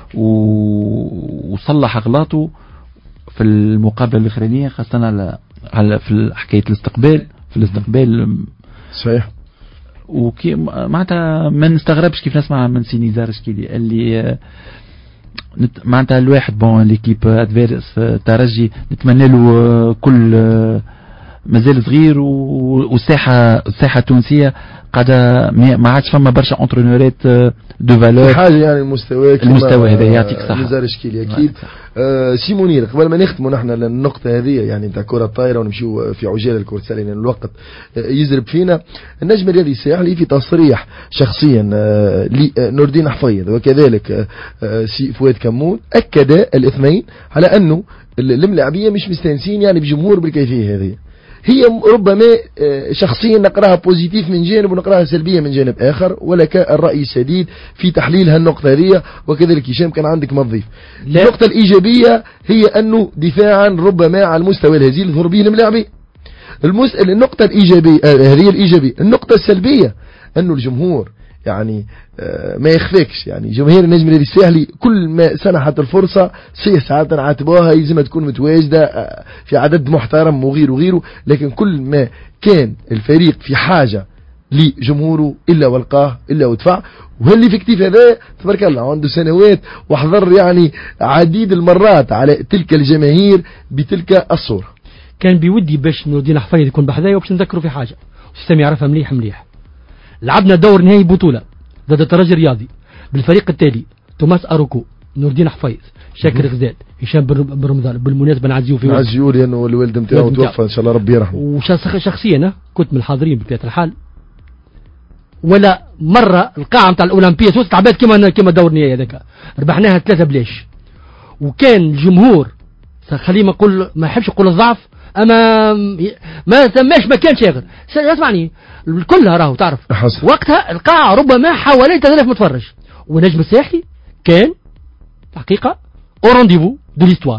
وصلح اغلاطه في المقابله الاخرانيه، خاصه على على في حكايه الاستقبال في الاستقبال صحيح. وكي معناتها ما نستغربش كيف نسمع من سي نزار شكيلي اللي معناتها الواحد بون ليكيب ادفيرس ترجي نتمنى له كل مازال صغير، والساحه الساحه التونسيه قاعده ما عادش فما برشا اونترينورات دو فالور حاجه يعني المستوى المستوى هذا يعطيك صحه. نزار شكيلي اكيد. آه سي منير قبل ما نختموا نحن النقطه هذه يعني نتاع كره الطايره ونمشيو في عجاله الكره السله لان الوقت آه يزرب فينا. النجم الرياضي الساحلي في تصريح شخصيا آه لنور الدين حفيظ وكذلك آه سي فؤاد كمون اكد الاثنين على انه الملاعبيه مش مستانسين يعني بجمهور بالكيفيه هذه. هي ربما شخصيا نقراها بوزيتيف من جانب ونقراها سلبية من جانب آخر، ولك الرأي السديد في تحليل هالنقطة هذه. وكذلك هشام كان عندك ما تضيف. النقطة الإيجابية هي أنه دفاعا ربما على المستوى الهزيل ظهر به الملاعبين. المسألة النقطة الإيجابية هذه الإيجابية. النقطة السلبية أنه الجمهور يعني ما يخفيكش يعني جماهير النجم الرياضي الساحلي كل ما سنحت الفرصة ساعات عاتبوها يلزم تكون متواجدة في عدد محترم وغيره وغيره، لكن كل ما كان الفريق في حاجة لجمهوره إلا والقاه إلا ودفع. وهاللي في كتيف هذا تبارك الله عنده سنوات وحضر يعني عديد المرات على تلك الجماهير بتلك الصورة. كان بيودي باش نور الدين حفيظ يكون بحذايا وباش نذكروا في حاجة سامي يعرفها مليح مليح. لعبنا دور نهائي بطولة ضد الترجي الرياضي بالفريق التالي: توماس أروكو، نور الدين حفيظ، شاكر غزال، هشام بن رمضان. بالمناسبة نعزيو في نعزيو لأنه الوالد نتاعو توفى إن شاء الله ربي يرحمه. وشخصيا أنا كنت من الحاضرين بطبيعة الحال، ولا مرة القاعة نتاع الأولمبية توست تعبت كما كما دور نهائي هذاك ربحناها ثلاثة بلاش. وكان الجمهور خلينا نقول ما يحبش يقول الضعف اما ما سماش مكان شاغر. اسمعني كلها راهو تعرف حصل. وقتها القاعة ربما حوالي ثلاثة آلاف متفرج، ونجم الساحلي كان حقيقة او رونديفو دو ليستوار.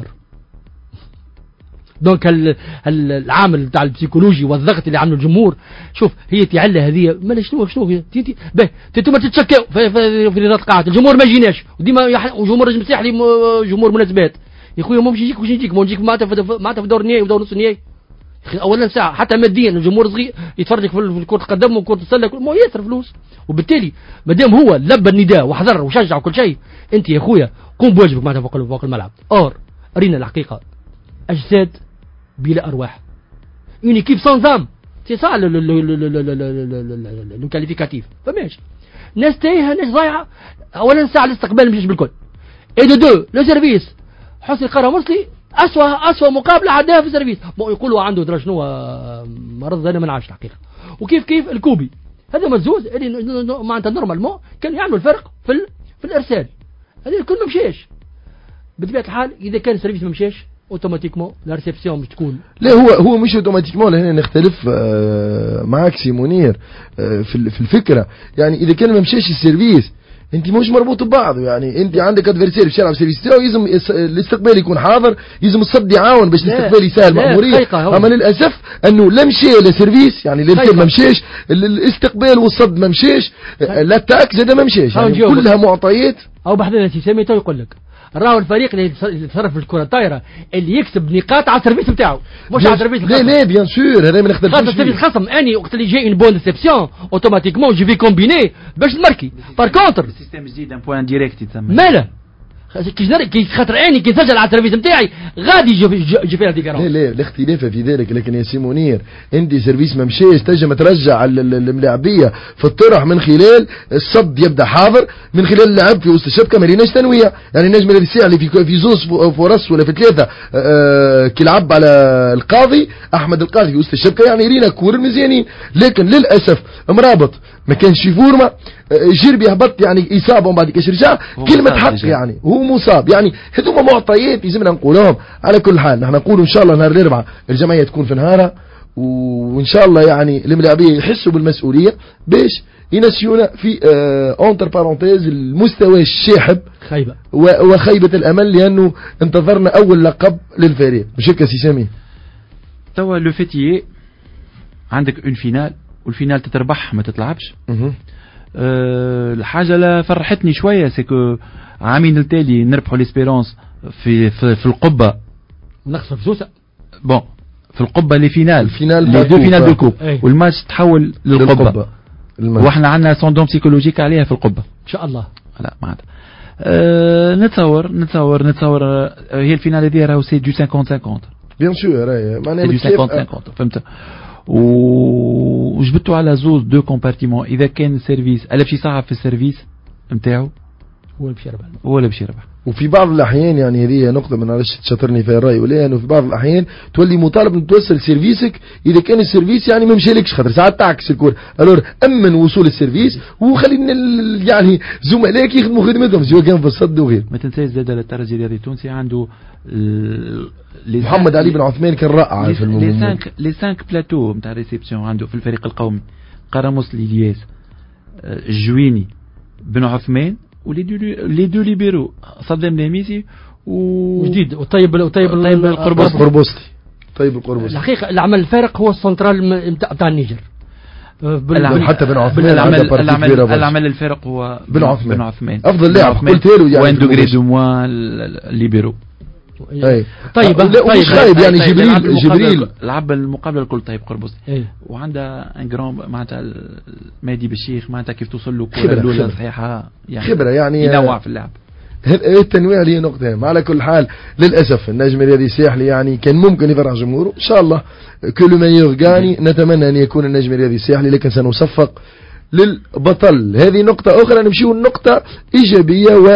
دونك العامل تاع البسيكولوجي والضغط اللي عمله الجمهور، شوف هي تعلة هذه ما شنو شنو هي باهي انتم تتشكاو في في, في رياض القاعات الجمهور ما يجيناش وديما وجمهور نجم ساحلي جمهور مناسبات يا خويا ما باش يجيك واش يجيك ما يجيك معناتها معناتها في دور النهائي ودور نص النهائي اولا ساعه حتى ماديا الجمهور صغير يتفرج في كره القدم وكره السله ما ياسر فلوس، وبالتالي ما دام هو لبى النداء وحضر وشجع وكل شيء انت يا خويا قوم بواجبك معناتها فوق فوق الملعب. اور ارينا الحقيقه اجساد بلا ارواح، اون ايكيب سان زام سي سا لو كاليفيكاتيف فماش ناس تايهه ناس ضايعه. اولا ساعه الاستقبال مش بالكل اي دو دو لو سيرفيس حسني قرا مرسلي اسوأ اسوأ مقابله عداها في السيرفيس يقولوا عنده درا شنو مرض انا ما نعرفش الحقيقه. وكيف كيف الكوبي هذا مزوز اللي معناتها نورمالمون كان يعملوا الفرق في ال... في الارسال هذا الكل ما مشاش. بطبيعه الحال اذا كان السيرفيس ما مشاش اوتوماتيكمون لا ريسبسيون مش تكون لا هو هو مش اوتوماتيكمون. هنا نختلف معاك سي منير في في الفكره. يعني اذا كان ما مشاش السيرفيس انت مش مربوط ببعض. يعني انت عندك ادفيرسير في الشارع سيرفيس تاعو يلزم الاستقبال يكون حاضر، يلزم الصد يعاون باش الاستقبال يسهل مأمورية. اما للاسف انه لا مشى للسيرفيس يعني الارسال ما مشاش، الاستقبال والصد ما مشاش، الاتاك زاد ما مشاش، يعني كلها معطيات. او بحثنا سي سامي تو يقول لك راهو الفريق اللي يتصرف في الكره الطايره اللي يكسب نقاط على السيرفيس نتاعو مش على السيرفيس الخصم. لا لا بيان سور هذا ما نختلفش فيه. السيرفيس الخصم اني وقت اللي جاي اون بون ديسيبسيون اوتوماتيكمون جو في كومبيني باش نماركي. بار كونتر السيستم جديد ان بوان ديريكت يتسمى مالا كي خاطر اني كي نسجل على السيرفيس نتاعي غادي يجي فيها ديكارون. لا لا الاختلاف في ذلك. لكن يا سي منير انت سيرفيس ما مشيش تنجم ترجع الملاعبيه في الطرح من خلال الصد يبدا حاضر، من خلال اللعب في وسط الشبكه ما ليناش تنويه. يعني نجم الساعه في في زوز فرص ولا في ثلاثه آه كي لعب على القاضي احمد القاضي في وسط الشبكه يعني يرينا كور مزيانين. لكن للاسف مرابط ما كانش في فورمه جربي هبط يعني اصابه ومن بعد كاش رجع كلمه حق يعني هو مصاب. يعني هذوما معطيات لازمنا نقولهم. على كل حال نحن نقول ان شاء الله نهار الاربعاء الجمعيه تكون في نهارها، وان شاء الله يعني الملاعبيه يحسوا بالمسؤوليه باش ينسيونا في اونتر بارونتيز المستوى الشاحب خيبه وخيبه الامل، لانه انتظرنا اول لقب للفريق. مش هيك سي سامي؟ توا لو فيتيي عندك اون فينال والفينال تتربح ما تطلعبش. أه الحاجه اللي فرحتني شويه سيكو عامين التالي نربحوا ليسبيرونس في, في في القبه ونخسر في سوسه بون في القبه لي فينال الفينال لي دو فينال دو كوب والماتش تحول للقبه واحنا عندنا سوندوم بسيكولوجيك عليها في القبه ان شاء الله. لا معناتها أه نتصور نتصور نتصور أه هي الفينال هذه راهو سي دو خمسين خمسين بيان سور راهي معناها دو خمسين خمسين فهمت. وجبتوا على زوز دو كومبارتيمون. اذا كان سيرفيس الا باش يصعب في السيرفيس نتاعو هو باش يربح هو اللي باش يربح. وفي بعض الاحيان يعني هذه نقطه ما نعرفش تشاطرني فيها الراي ولا انه في بعض الاحيان تولي مطالب توصل سيرفيسك اذا كان السيرفيس يعني ما مشالكش خاطر ساعات تعكس الكره. الور امن وصول السيرفيس وخلي يعني زملائك يخدموا خدمتهم سواء كان في الصد وغير. ما تنساش زاد الترجي الرياضي التونسي عنده محمد علي بن عثمان كان رائع في الموضوع. لي سانك لي سانك بلاتو نتاع ريسبسيون عنده في الفريق القومي قرموس ليلياس الجويني بن عثمان ولي دو لي دو ليبيرو صدام لاميسي وجديد وطيب وطيب طيب القربوسلي طيب القربوسلي. الحقيقه العمل الفارق هو السنترال نتاع النيجر حتى بن عثمان. العمل العمل العمل الفرق هو بن عثمان, بن عثمان. افضل لاعب قلت له يعني وين دوغري دو موان ليبيرو. اي طيب طيب خايب يعني جبريل جبريل لعب المقابله الكل طيب قربوسي وعنده ان جرام معناتها مادي بالشيخ معناتها كيف توصل له كره الاولى صحيحه يعني خبره يعني ينوع في اللعب. التنويع ليه نقطة. على كل حال للأسف النجم الرياضي الساحلي يعني كان ممكن يفرح جمهوره. إن شاء الله كل من يغاني نتمنى أن يكون النجم الرياضي الساحلي، لكن سنصفق للبطل. هذه نقطة أخرى. نمشيو النقطة إيجابية و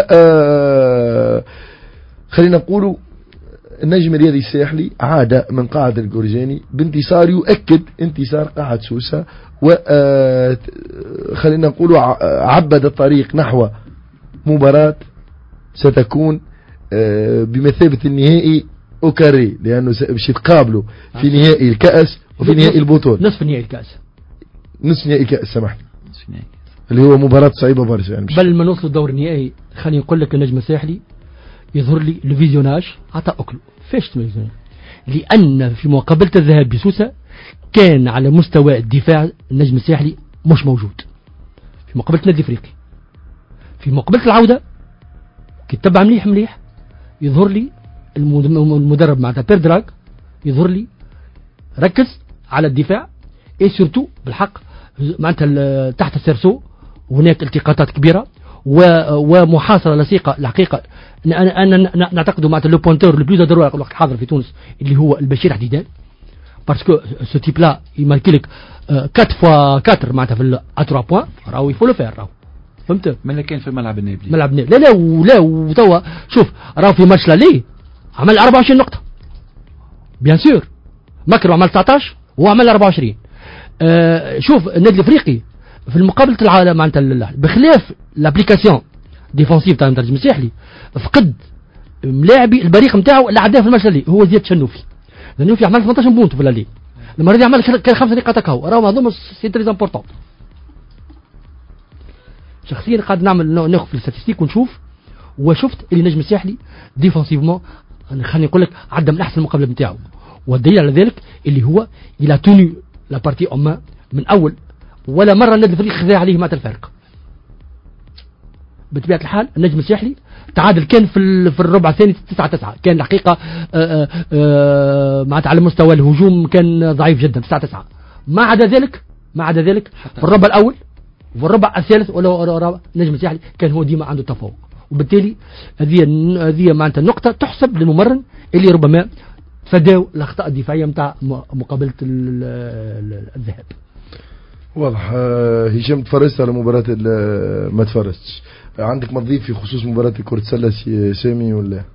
خلينا نقولوا النجم الرياضي الساحلي عاد من قاعة الجورجاني بانتصار يؤكد انتصار قاعة سوسة، و خلينا نقولوا عبد الطريق نحو مباراة ستكون بمثابة النهائي أوكاري، لأنه باش يتقابلوا في نهائي الكأس وفي نهائي البطولة. نصف نهائي الكأس نصف نهائي الكأس سامحني اللي هو مباراة صعيبة برشا يعني. بل ما نوصل الدور النهائي خليني نقول لك النجم الساحلي يظهر لي الفيزيوناج عطى أكله. فاش تميزون؟ لأن في مقابلة الذهاب بسوسة كان على مستوى الدفاع النجم الساحلي مش موجود في مقابلة نادي افريقي. في مقابلة العودة كي تتبع مليح مليح يظهر لي المدرب مع بيردراغ يظهر لي ركز على الدفاع اي سورتو بالحق معناتها تحت السيرسو هناك التقاطات كبيرة ومحاصرة لصيقة الحقيقة. أنا أنا نعتقد معناتها لو بوينتور لو بلوز دروا الوقت الحاضر في تونس اللي هو البشير حديدان باسكو سو تيب لا يماركي لك أربعة فوا أربعة معناتها في ثلاثة بوان راهو يفولو فير راهو فهمت من كان في ملعب النابلي ملعب النابلي لا لا ولا وتوا شوف راهو في ماتش لالي عمل أربعة وعشرين نقطة بيان سور مكر عمل تسعطاش وهو عمل أربعة وعشرين. أه شوف النادي الافريقي في المقابلة العالم معناتها بخلاف لابليكاسيون ديفونسيف تاع النجم الساحلي فقد ملاعبي البريق نتاعو اللي عداه في الماتش اللي هو زياد شنوفي. شنوفي عمل ثمانية عشر بونت في الليل لما رد عمل كان خمس نقاط هكا راهو هذوما سي تري امبورطون. شخصيا قاعد نعمل ناخذ في الاستاتستيك ونشوف وشفت اللي النجم الساحلي ديفونسيفمون خليني نقول لك عدى من احسن المقابله نتاعو والدليل على ذلك اللي هو الى توني لا بارتي اما من اول ولا مره النادي الفريق خذا عليه مات الفارق. بطبيعه الحال النجم الساحلي تعادل كان في في الربع الثاني تسعة تسعة كان الحقيقه معناتها على مستوى الهجوم كان ضعيف جدا تسعة تسعة. ما عدا ذلك ما عدا ذلك في الربع الاول وفي الربع الثالث ولا النجم الساحلي كان هو ديما عنده تفوق وبالتالي هذه هذه معناتها النقطه تحسب للممرن اللي ربما تفاداو الاخطاء الدفاعيه نتاع مقابله الذهاب. واضح. هشام تفرجت على مباراة ما تفرجتش عندك ما تضيف في خصوص مباراة كرة السلة سامي ولا؟ أه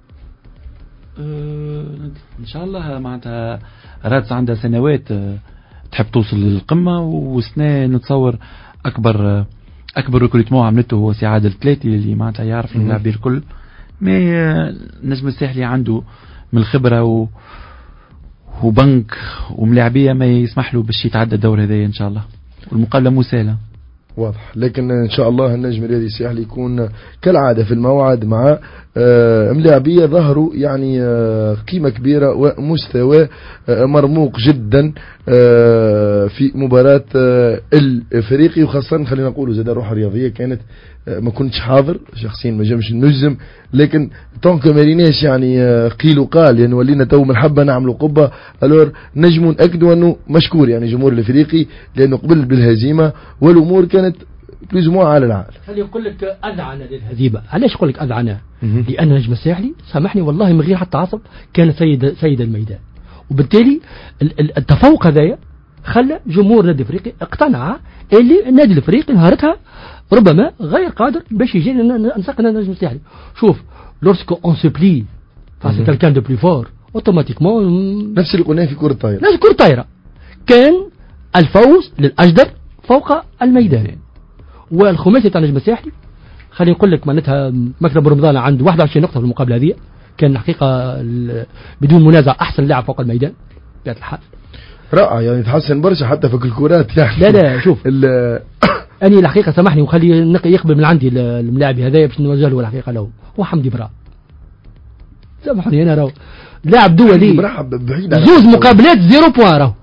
ان شاء الله معناتها رادس عندها سنوات تحب توصل للقمة وسنة نتصور اكبر اكبر ريكروتمون عملته هو سي عادل ثلاثي اللي معناتها يعرف اللاعبين الكل. ما النجم الساحلي عنده من الخبرة و وبنك وملاعبية ما يسمح له باش يتعدى الدور هذا ان شاء الله والمقابلة مسالة. واضح. لكن ان شاء الله النجم الرياضي الساحلي يكون كالعادة في الموعد مع آه ملاعبية ظهروا يعني آه قيمة كبيرة ومستوى آه مرموق جدا آه في مباراة آه الافريقي وخاصة خلينا نقول زاد روح رياضية كانت آه ما كنتش حاضر شخصيا ما جامش نجم لكن طونك ماريناش يعني آه قيل وقال يعني ولينا تو من حبة نعملوا قبة الور نجم نأكدوا انه مشكور يعني جمهور الافريقي لانه قبل بالهزيمة والامور كانت بليز مو على العال. خلي يقول لك اذعن للهزيمه. علاش يقول لك اذعن؟ لان النجم الساحلي سامحني والله من غير حتى عصب كان سيد سيد الميدان وبالتالي التفوق هذايا خلى جمهور النادي الافريقي اقتنع اللي النادي الافريقي نهارتها ربما غير قادر باش يجي نسقنا النجم الساحلي. شوف لورسكو اون سو بلي فاس كالكان دو بلي فور اوتوماتيكمون نفس اللي قلناه في كرة الطايرة نفس كرة الطايرة كان الفوز للاجدر فوق الميدان. والخماسي تاع النجم الساحلي خليني نقول لك معناتها مكتب رمضان عنده واحد وعشرين نقطة في المقابلة هذه كان الحقيقة بدون منازع أحسن لاعب فوق الميدان بطبيعة الحال. رائع يعني تحسن برشا حتى في الكرات يعني. لا لا شوف أني الحقيقة سامحني وخلي يقبل من عندي الملاعب هذايا باش نوجه له الحقيقة له هو حمدي برا. سامحني أنا راهو لاعب دولي زوز مقابلات زيرو بوان راهو.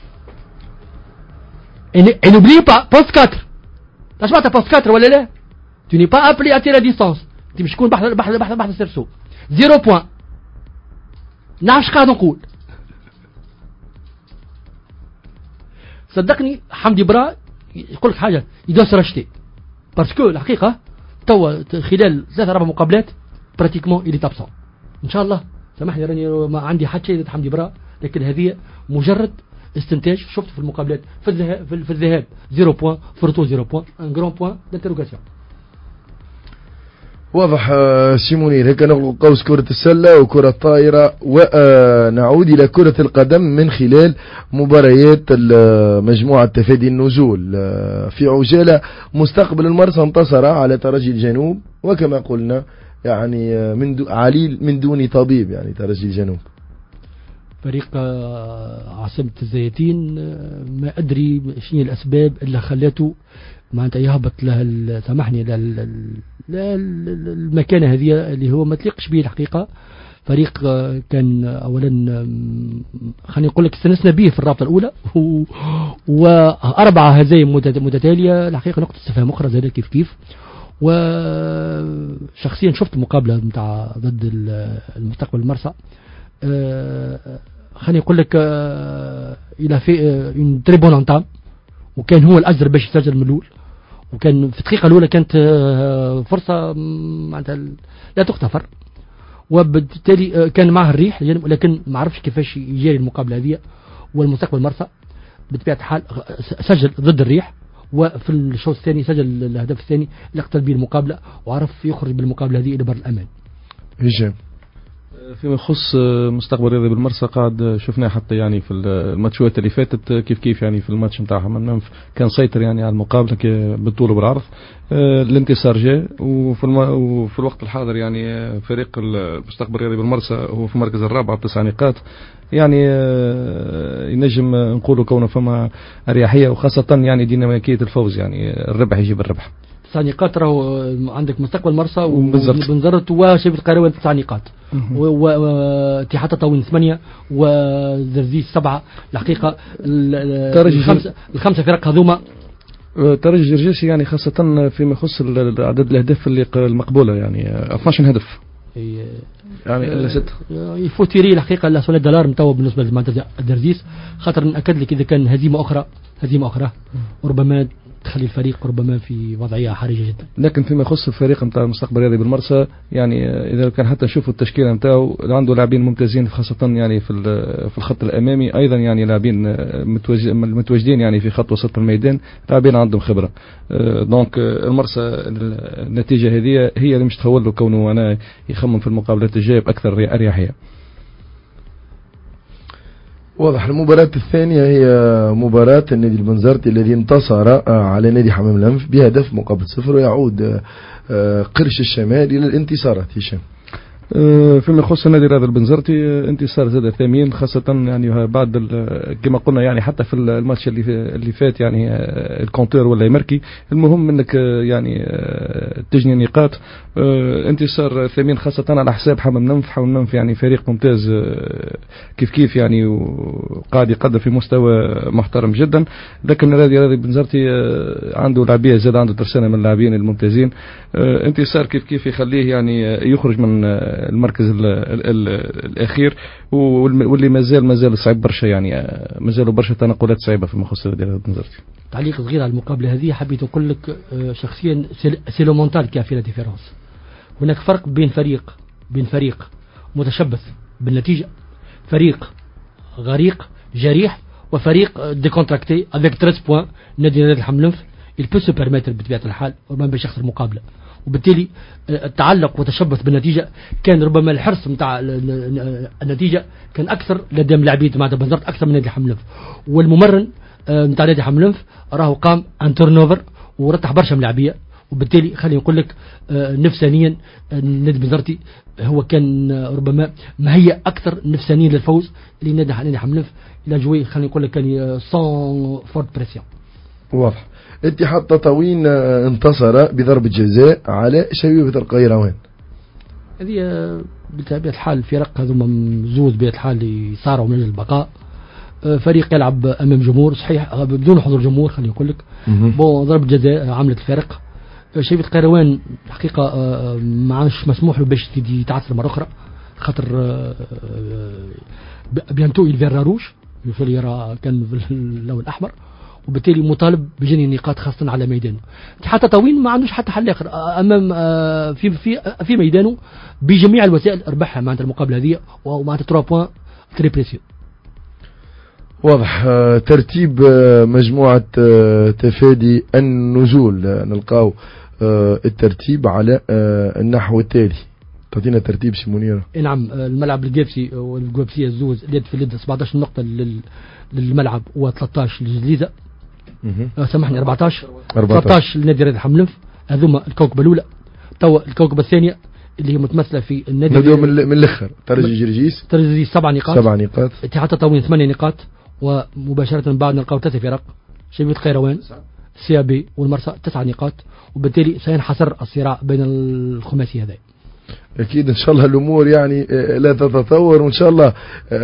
إنه بلي با بوست كاتر اش معناتها بوست كاتر ولا لا؟ tu n'es pas appelé à tirer à distance. انت مش تكون بحث بحث بحث بحث سيرسو زيرو بوان. نعرفش قاعد نقول صدقني حمدي برا يقول لك حاجه يدوس رشتي باسكو الحقيقه توا خلال ثلاثة أربع مقابلات براتيكمون إلي تابسون. ان شاء الله سامحني راني ما عندي حتى شيء حمدي برا لكن هذه مجرد استنتاج شفت في المقابلات في الذهاب في الذهاب زيرو بوان فرطو زيرو بوان ان جران بوان دانتيروغاسيون. واضح سيمونير. هيك نغلق قوس كرة السلة وكرة الطائرة ونعود إلى كرة القدم من خلال مباريات مجموعة تفادي النزول. في عجالة مستقبل المرسى انتصر على ترجي الجنوب وكما قلنا يعني من دو عليل من دون طبيب يعني ترجي الجنوب. فريق عاصمة الزيتين ما أدري شنو الأسباب اللي خلاته معناتها يهبط له سامحني المكانة هذه اللي هو ما تليقش به الحقيقة. فريق كان أولا خلينا نقول لك استنسنا به في الرابطة الأولى وأربعة هزايم متتالية الحقيقة نقطة استفهام أخرى زي كيف كيف. وشخصيا شفت المقابلة متاع ضد المستقبل المرسى خلينا نقول لك إلى في اون تري بون انتام وكان هو الأجر باش يسجل من الأول وكان في الدقيقة الأولى كانت فرصة معناتها لا تغتفر وبالتالي كان معه الريح لكن ما عرفش كيفاش يجاري المقابلة هذه. والمستقبل المرسى بطبيعة الحال سجل ضد الريح وفي الشوط الثاني سجل الهدف الثاني اللي اقتل به المقابلة وعرف يخرج بالمقابلة هذه إلى بر الأمان. هشام فيما يخص مستقبل الرياضي بالمرسى قاعد شفناه حتى يعني في الماتشات اللي فاتت كيف كيف يعني في الماتش نتاع حمام منف كان سيطر يعني على المقابله بالطول وبالعرض. الانتصار جاء وفي, الم... وفي الوقت الحاضر يعني فريق المستقبل الرياضي بالمرسى هو في المركز الرابع بتسع نقاط يعني ينجم نقولوا كونه فما اريحيه وخاصه يعني ديناميكيه الفوز يعني الربح يجيب الربح. تسع نقاط راهو عندك مستقبل مرسى وبنزرت وشبيبة القيروان تسع نقاط واتحاد تطاوين ثمانية وزرزيس سبعة. الحقيقة الخمسة الخمسة فرق هذوما ترجي جرجيسي يعني خاصة فيما يخص عدد الأهداف اللي المقبولة يعني اثناش عشر هدف يعني إلا ستة يفوتيري الحقيقة لا سوليد دولار متوب بالنسبة للدرزيس خاطر نأكد لك إذا كان هزيمة أخرى هزيمة أخرى وربما تخلي الفريق ربما في وضعية حرجة جدا. لكن فيما يخص الفريق نتاع المستقبل الرياضي بالمرسى يعني اذا كان حتى نشوفوا التشكيله نتاعو عنده لاعبين ممتازين خاصه يعني في في الخط الامامي ايضا يعني لاعبين متواجدين يعني في خط وسط الميدان لاعبين عندهم خبره. دونك المرسى النتيجه هذه هي اللي مش تخول له كونه انا يخمم في المقابلات الجايه باكثر اريحيه. واضح. المباراة الثانية هي مباراة النادي البنزرتي الذي انتصر على نادي حمام الأنف بهدف مقابل صفر ويعود قرش الشمال إلى الانتصارات. هشام فيما يخص النادي الرياضي البنزرتي انتصار زاد ثمين خاصة يعني بعد كما قلنا يعني حتى في الماتش اللي اللي فات يعني الكونتور ولا يمركي المهم انك يعني تجني نقاط. انتصار ثمين خاصة على حساب حمام منف. حمام منف يعني فريق ممتاز كيف كيف يعني وقاعد يقدم في مستوى محترم جدا لكن النادي الرياضي البنزرتي عنده لاعبيه زاد عنده ترسانة من اللاعبين الممتازين. انتصار كيف كيف يخليه يعني يخرج من المركز ال ال ال الأخير واللي مازال مازال صعب برشا يعني مازالوا برشا تنقلات صعيبة في مخصص ديال بنزرتي. تعليق صغير على المقابلة هذه حبيت نقول لك شخصيا سي لو مونتال كي في لا ديفيرونس. هناك فرق بين فريق بين فريق متشبث بالنتيجة فريق غريق جريح وفريق ديكونتراكتي افيك ثلاثة بوان. نادي نادي الحملنف il peut se permettre بطبيعة الحال ربما باش يخسر المقابلة وبالتالي التعلق وتشبث بالنتيجة كان ربما الحرص متاع النتيجة كان أكثر لدى اللاعبين مع بنزرت أكثر من نادي حملنف. والممرن متاع نادي حملنف راهو قام ان تورنوفر ورتح برشا من لاعبيه وبالتالي خليني نقول لك نفسانيا النادي بنزرتي هو كان ربما مهيأ أكثر نفسانيا للفوز اللي نادي نادي حملنف إلى جوي خليني نقول لك كان سون فورت بريسيون. واضح. اتحاد تطاوين انتصر بضربة جزاء على شبيبة القيروان. هذه بطبيعة الحال الفرق هذوما مزوز بطبيعة الحال يصارعوا من أجل البقاء. فريق يلعب أمام جمهور صحيح بدون حضور جمهور خليني أقول لك بون ضربة جزاء عملت الفرق. شبيبة القيروان حقيقة ما عادش مسموح له باش يتعثر مرة أخرى خاطر بيانتو يلفير روش يرى كان في اللون الأحمر وبالتالي مطالب بجني النقاط خاصة على ميدانه. حتى تطاوين ما عندوش حتى حل آخر أمام في في في ميدانه بجميع الوسائل ربحها معناتها المقابلة هذه ومعناتها ثلاثة بوان تري بريسيو. واضح. ترتيب مجموعة تفادي النزول نلقاو الترتيب على النحو التالي. تعطينا ترتيب سي منيرة. نعم. الملعب القابسي والقابسية الزوز اليد في اليد سبعطاش نقطة للملعب و13 للجليزة. سامحني أربعطاش ثلاثطاش لنادي رياض حملنف. هذوما الكوكبة الأولى. توا الكوكبة الثانية اللي هي متمثلة في النادي نبدأ من الأخر. ترجي جرجيس ترجي جرجيس سبع نقاط سبع نقاط. اتحاد تطاوين ثمانية نقاط ومباشرة بعد نلقاو ثلاثة فرق. شبيبة القيروان سي بي والمرسى تسع نقاط، وبالتالي سينحصر الصراع بين الخماسي هذا. أكيد إن شاء الله الأمور يعني لا تتطور، وإن شاء الله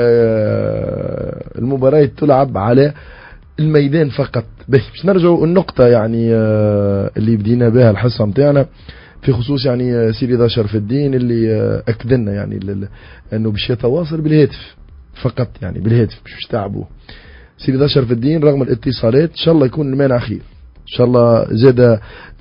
المباراة تلعب على الميدان فقط. باش نرجعوا النقطة يعني اللي بدينا بها الحصة متاعنا في خصوص يعني سيدي رضا شرف الدين اللي أكدنا يعني أنه باش يتواصل بالهاتف فقط، يعني بالهاتف مش تعبوه. سيدي رضا شرف الدين رغم الاتصالات إن شاء الله يكون المانع خير إن شاء الله. زاد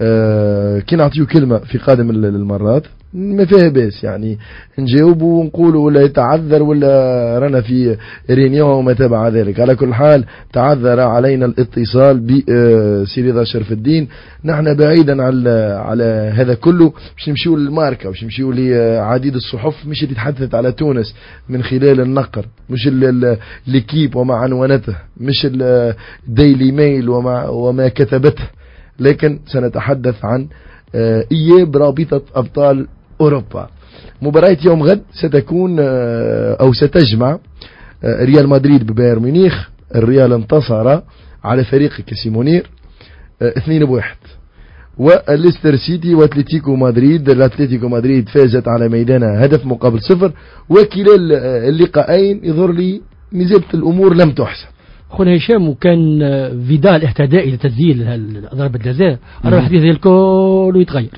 آه كي نعطيو كلمة في قادم المرات ما فيها باس يعني نجاوبوا ونقولوا ولا يتعذر ولا رانا في رينيون وما تبع ذلك. على كل حال تعذر علينا الاتصال بسيدي رضا شرف الدين. نحن بعيدا على على هذا كله باش نمشيو للماركة، باش نمشيو لعديد الصحف مش اللي تحدثت على تونس من خلال النقر، مش ليكيب وما عنونته، مش الديلي ميل وما وما كتبته، لكن سنتحدث عن إياب رابطة أبطال أوروبا. مباراة يوم غد ستكون أو ستجمع ريال مدريد ببايرن ميونخ. الريال انتصر على فريق كاسيمونير اثنين بواحد، والليستر سيتي واتلتيكو مدريد. الاتلتيكو مدريد فازت على ميدانها هدف مقابل صفر، وكلا اللقاءين يظهر لي نزلت الأمور لم تحسن. خونا هشام، وكان فيدال اهتدى الى تسجيل ضربة الجزاء، انا الحديث الكل ويتغير.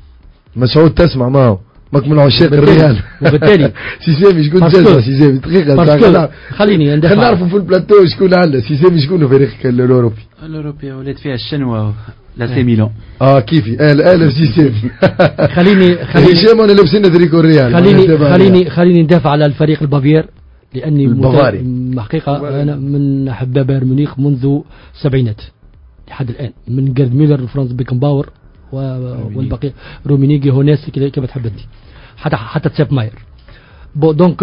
مسعود تسمع معه ماك من عشاق الريال، وبالتالي سيسامي شكون جازا سيسامي دقيقة خليني ندافع، خلينا نعرفوا في البلاتو شكون عندنا سيسامي، شكون فريق الاوروبي الاوروبي ولات فيها الشنوة لا سي ميلان. اه كيفي اهل اهل سيسامي. خليني خليني هشام انا لابسين تريكو الريال. خليني خليني خليني ندافع على الفريق البافير، لاني البافاري حقيقة انا من احباء بايرن ميونخ منذ السبعينات لحد الان، من جيرد ميلر وفرانس بيكنباور والبقية رومينيجي هوناس كما تحب انت، حتى حتى تسيب ماير. بو دونك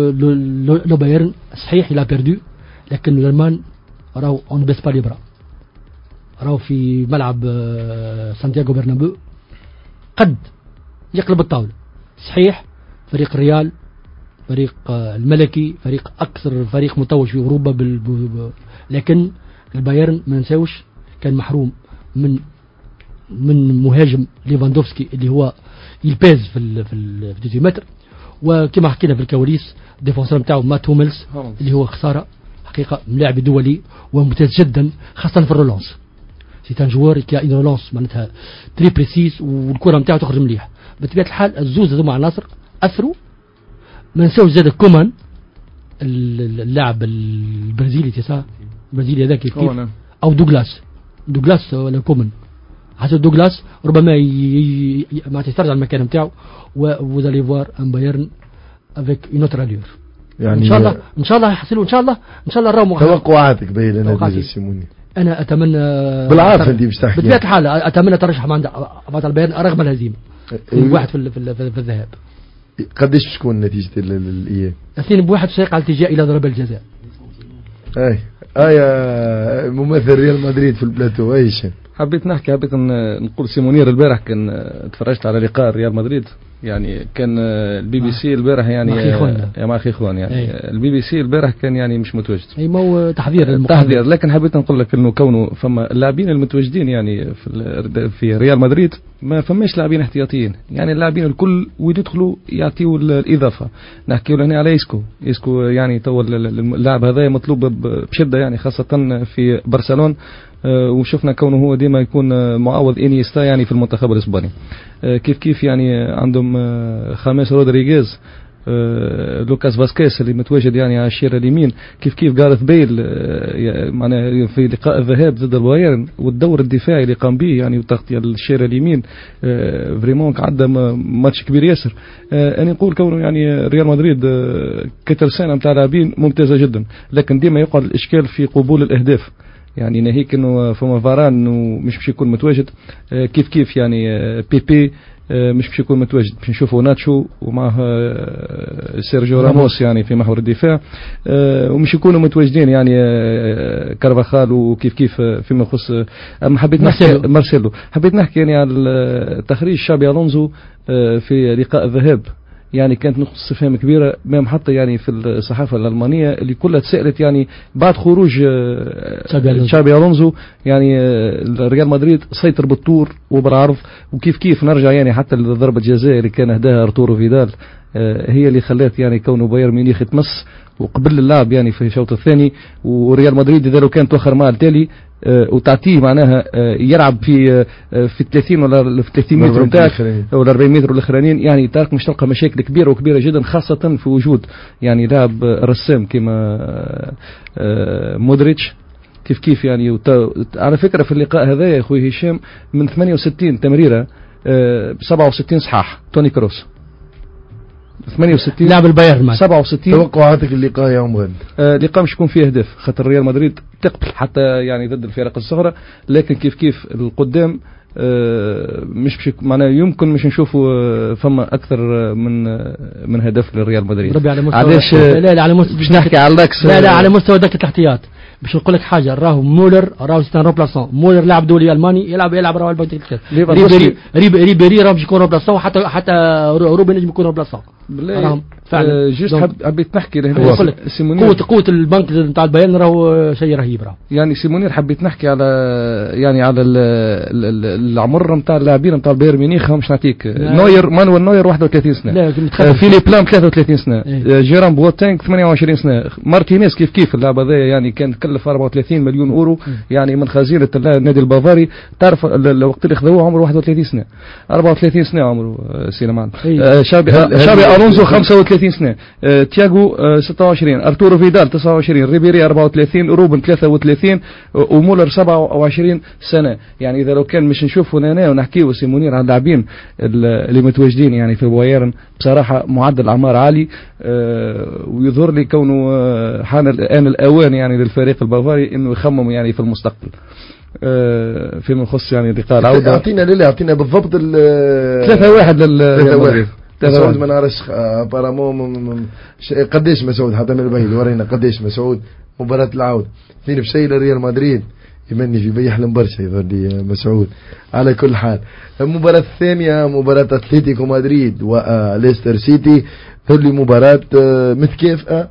لو بايرن صحيح الى بيردو، لكن الالمان راهو اون بيس با لي برا، راهو في ملعب سانتياغو برنابيو قد يقلب الطاولة. صحيح فريق الريال فريق الملكي، فريق اكثر فريق متوج في اوروبا بال... لكن البايرن ما نساوش كان محروم من من مهاجم ليفاندوفسكي اللي هو يلباز في ال في ال في متر، وكما حكينا في الكواليس ديفونسور نتاعو مات هوملز اللي هو خساره حقيقه لاعب دولي وممتاز جدا خاصه في الرولانس. سي ان جوار كي ان رولانس معناتها تري بريسيس والكره نتاعو تخرج مليح. بطبيعه الحال الزوز هذوما مع النصر اثروا. ما نساوش زاد كومان اللاعب البرازيلي تسا البرازيلي هذاك كيف او دوغلاس دوغلاس ولا كومان حسب دوغلاس ربما ما تسترجع المكان نتاعو وزالي فوار ان بايرن افيك اون اوتر الور. يعني ان شاء الله ان شاء الله يحصلوا ان شاء الله ان شاء الله راهو توقعاتك باين لنا ديجا سيموني. انا اتمنى بالعافيه انت باش تحكي بطبيعه الحال اتمنى ترشح مع ابطال البايرن رغم الهزيمه واحد في في, في, في الذهاب. قديش تكون نتيجه الاياب؟ اثنين بواحد سيقع الاتجاه الى ضربه الجزاء. اي اي ممثل ريال مدريد في البلاتو. اي شيء حبيت نحكي حبيت نقول سيمونير البارح كان تفرجت على لقاء ريال مدريد، يعني كان البي بي سي البارح يعني يا مع اخي خوان يعني أي. البي بي سي البارح كان يعني مش متواجد، اي مو تحذير تحذير. لكن حبيت نقول لك انه كونه فما اللاعبين المتواجدين يعني في في ريال مدريد ما فماش لاعبين احتياطيين، يعني اللاعبين الكل ويدخلوا يعطيوا الاضافه. نحكيوا هنا على إسكو إسكو يعني تو اللاعب هذا مطلوب بشده يعني خاصه في برشلونه، وشفنا كونه هو ديما يكون معوض إنيستا يعني في المنتخب الإسباني. كيف كيف يعني عندهم خامس رودريغيز، لوكاس فاسكيز اللي متواجد يعني على الشير اليمين، كيف كيف غارث بيل معنا في لقاء الذهاب ضد البايرن والدور الدفاعي اللي قام به يعني وتغطية الشير اليمين فريمون عدى ماتش كبير ياسر. أنا نقول كونه يعني ريال مدريد كترسانة متاع لاعبين ممتازة جدا، لكن ديما يقعد الإشكال في قبول الأهداف. يعني ناهيك انه فما فاران انه مش باش يكون متواجد، كيف كيف يعني بيبي مش باش يكون متواجد، باش نشوفوا ناتشو ومعه سيرجيو راموس يعني في محور الدفاع، ومش يكونوا متواجدين يعني كارفاخال وكيف كيف فيما يخص. اما حبيت نحكي مارسيلو حبيت نحكي يعني على تخريج شابي الونزو في لقاء الذهاب. يعني كانت نقطة استفهام كبيرة، مام حتى يعني في الصحافة الألمانية اللي كلها تسألت يعني بعد خروج تشابي ألونزو يعني ريال مدريد سيطر بالطور وبالعرض، وكيف كيف نرجع يعني حتى لضربة جزاء اللي كان أهداها أرتورو فيدال هي اللي خلات يعني كونه بايرن ميونخ يتمس وقبل اللعب يعني في الشوط الثاني، وريال مدريد إذا لو كان توخر مع التالي وتعطيه معناها يلعب في في ثلاثين ولا في ثلاثين متر نتاعك ولا أربعين متر الاخرانيين، يعني تارك مش تلقى مشاكل كبيره وكبيره جدا، خاصه في وجود يعني لاعب رسام كما مودريتش كيف كيف يعني. على فكره في اللقاء هذا يا اخوي هشام من ثمانية وستين تمريره سبعة وستين صحاح توني كروس، ثمانية وستين لاعب البايرن، سبعة وستين. توقعاتك اللقاء يوم غد؟ آه لقاء مش يكون فيه اهداف خاطر ريال مدريد تقتل حتى يعني ضد الفرق الصغرى، لكن كيف كيف القدام آه مش بش معناه يمكن مش نشوفوا آه فما اكثر من آه من هدف للريال مدريد. ربي على مستوى علاش لا لا على مستوى باش نحكي على اللاكس لا لا على مستوى دكة الاحتياط باش نقول لك حاجه، راهو مولر راهو ستان روبلاسون، مولر لاعب دولي الماني يلعب يلعب راهو البنك ريبيري ريبيري راهو باش يكون روبلاسون، حتى حتى روبن نجم يكون روبلاسون فعلا. جيست حبيت نحكي لهنا قوه قوه البنك نتاع البايرن راهو شيء رهيب راهو. يعني سيمونير حبيت نحكي على يعني على العمر نتاع اللاعبين نتاع البايرن ميونخ، مش نعطيك نوير مانويل نوير واحد وثلاثين سنه، فيليب لام ثلاثة وثلاثين سنه، جيرام بواتينغ ثمانية وعشرين سنه، مارتينيز كيف كيف اللاعب هذا يعني كان كلف أربعة وثلاثين مليون اورو يعني من خزينه النادي البافاري. تعرف الوقت اللي خذوه عمره واحد وثلاثين سنه، أربعة وثلاثين سنه عمره سينمان. شابي شابي الونزو خمسة وثلاثين سنه، آه، تياغو آه، ستة وعشرين، ارتورو فيدال تسعة وعشرين، ريبيري أربعة وثلاثين، روبن ثلاثة وثلاثين، ومولر سبعة وعشرين سنه. يعني اذا لو كان مش نشوفوا هنا ونحكيوا سيمونير عن اللاعبين اللي متواجدين يعني في بايرن بصراحه معدل اعمار عالي، آه، ويظهر لي كونه آه، حان الان الاوان يعني للفريق البافاري انه يخمم يعني في المستقبل آه، فيما يخص يعني لقاء العوده. اعطينا ليلى اعطينا بالضبط ثلاثة واحد لل مسعود ما نعرفش بارامو قديش مسعود حتى من البعيد ورينا قديش مسعود مباراة العودة اثنين بشيء لريال مدريد يمني في بي يحلم برشا يظهر لي مسعود. على كل حال المباراة الثانية مباراة اتلتيكو مدريد وليستر سيتي، تظهر لي مباراة متكافئة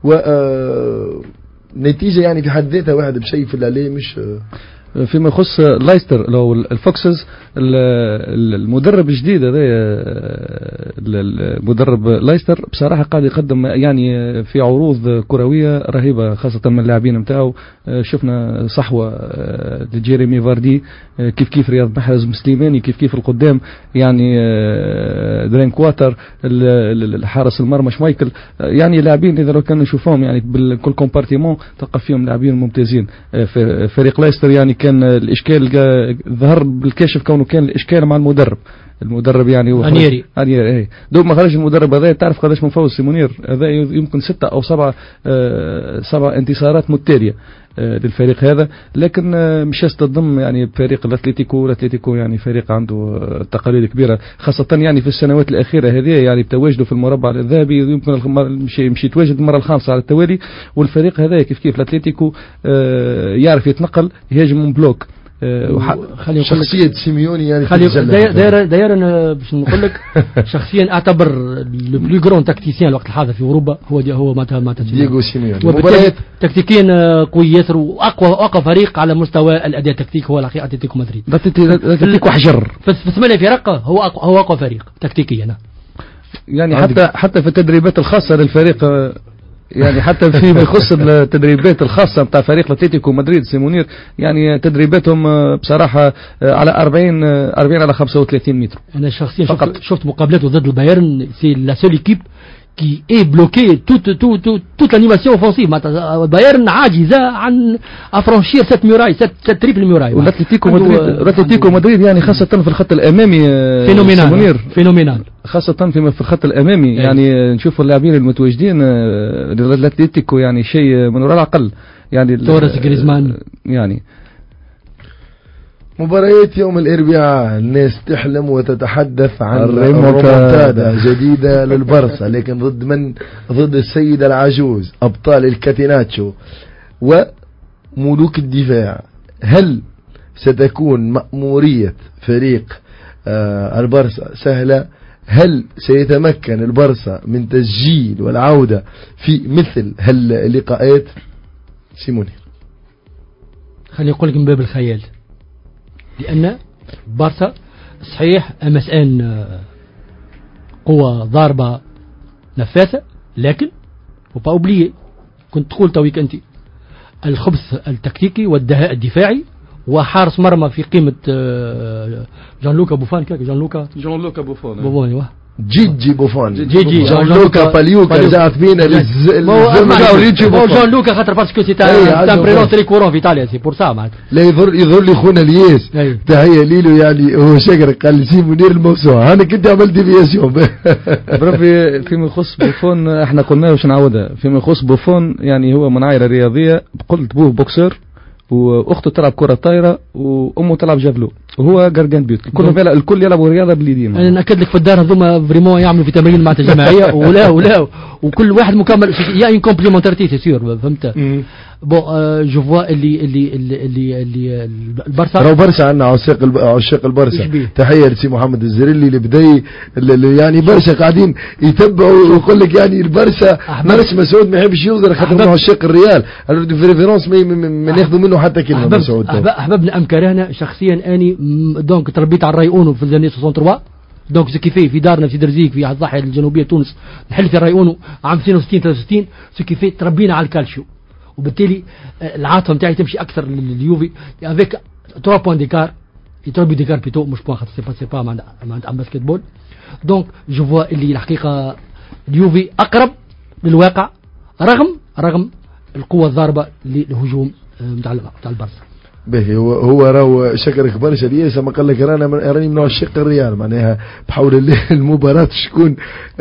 ونتيجة يعني في حد ذاتها واحد بشيء في العلي مش فيما يخص لايستر لو الفوكسز. المدرب الجديد هذا المدرب لايستر بصراحة قاعد يقدم يعني في عروض كروية رهيبة خاصة من اللاعبين نتاعو. شفنا صحوة لجيريمي فاردي كيف كيف رياض محرز مسليماني كيف كيف القدام يعني درين كواتر الحارس المرمى شمايكل، يعني لاعبين إذا لو كانوا نشوفهم يعني بالكل كومبارتيمون تلقى فيهم لاعبين ممتازين. في فريق لايستر يعني كان الإشكال ظهر بالكاشف كونه كان الإشكال مع المدرب المدرب يعني هو انيري انيري اي دوب ما خرج المدرب هذا. تعرف قداش مفوز سيمونير هذا؟ يمكن ستة او سبعة آه سبع انتصارات متتاليه آه للفريق هذا، لكن آه مش تضم يعني فريق الاتليتيكو. الاتليتيكو يعني فريق عنده آه تقاليد كبيره خاصه يعني في السنوات الاخيره هذه، يعني بتواجده في المربع الذهبي يمكن مش مش يتواجد المره الخامسه على التوالي. والفريق هذا كيف كيف الاتليتيكو آه يعرف يتنقل يهاجم من بلوك. خلينا شخصية سيميوني يعني داير داير انا باش نقول لك شخصيا اعتبر لو بلو غران تكتيسيان الوقت الحاضر في اوروبا هو دي هو معناتها معناتها دييغو سيميوني. وبالتالي تكتيكيا قوي ياسر واقوى اقوى فريق على مستوى الاداء التكتيكي هو الاخير اتلتيكو مدريد. اتلتيكو حجر في ثمانية فرق هو أقوى هو اقوى فريق تكتيكيا يعني حتى حتى في التدريبات الخاصة للفريق يعني حتى فيما يخص التدريبات الخاصة بتاع فريق الاتلتيكو مدريد سيمونير يعني تدريباتهم بصراحة على أربعين أربعين على خمسة وثلاثين متر. أنا شخصيا شفت, شفت مقابلاته ضد البايرن سي لا سول ايكيب qui est bloqué toute, toute, toute, toute l'animation offensive. بايرن عاجزة عن افرانشير ست ميراي ست, ست تريبل ميراي. والاتلتيكو مدريد الاتلتيكو مدريد يعني خاصة في الخط الامامي فينومينال فينومينال خاصة في في الخط الامامي يعني نشوف اللاعبين المتواجدين الاتلتيكو يعني شيء من وراء العقل يعني توريس جريزمان. يعني مباريات يوم الاربعاء الناس تحلم وتتحدث عن ريمونتادا جديدة للبرصة، لكن ضد من؟ ضد السيدة العجوز ابطال الكاتيناتشو وملوك الدفاع. هل ستكون مأمورية فريق آه البرصة سهلة؟ هل سيتمكن البرسا من تسجيل والعودة في مثل هاللقاءات؟ سيموني خليني أقول لك من باب الخيال، لأن بارسا صحيح ام اس ان قوة ضاربة نفاثة، لكن وبا اوبليي كنت تقول تويك انت الخبث التكتيكي والدهاء الدفاعي وحارس مرمى في قيمة جان لوكا بوفان. كيك جان لوكا جان لوكا بوفون بوفون ايوه جيجي بوفون جيجي جان لوكا باليوكا رجعت بينا للزمن جان لوكا خاطر باسكو سي ان برينون تري كورون في ايطاليا سي بور سا معناتها. لا يظل يظل لي خونا الياس تحية ليلو يعني هو شكر قال سي منير الموسوعة انا كنت عملت ديفياسيون برافي. فيما يخص بوفون احنا قلنا واش نعاودها. فيما يخص بوفون يعني هو من عائلة رياضية، قلت بوه بوكسور واخته تلعب كره طايره وامه تلعب جافلو وهو جارديان بيوت. الكل الكل يلعبوا رياضه باليدين. انا ناكد لك في الدار هذوما فريمون يعملوا في تمارين مع الجماعيه ولا ولا وكل واحد مكمل يا ان كومبليمونتاريتي سي سور فهمت. بون جو فوا اللي اللي اللي اللي البرسا راهو برشا عندنا عشاق عشاق البرسا. تحيه لسي محمد الزريلي اللي بداي يعني برشا قاعدين يتبعوا ويقول لك يعني البرسا مارس مسعود ما يحبش يغدر خاطر من عشاق الريال الريفيرونس ما ناخذوا منه حتى كلمه مسعود. احببنا ام كرهنا شخصيا اني دونك تربيت على الراي اونو في الزاني ثلاثة وستين دونك سو كيفي في دارنا في درزيك في الضاحيه الجنوبيه تونس نحل في الراي اونو عام اثنين وستين ثلاثة وستين سو كيفي تربينا على الكالشيو وبالتالي العاطفه نتاعي تمشي اكثر لليوفي افيك ثلاثة بوان ديكار يتربي ديكار بيتو مش بوان خاطر سي با سي با مع مع باسكت بول. دونك جو فوا اللي الحقيقه اليوفي اقرب للواقع رغم رغم القوه الضاربه للهجوم نتاع نتاع البرسا. باهي هو هو راهو شكرك برشا ليس ما قال لك رانا راني من عشاق الريال معناها بحول الله المباراة شكون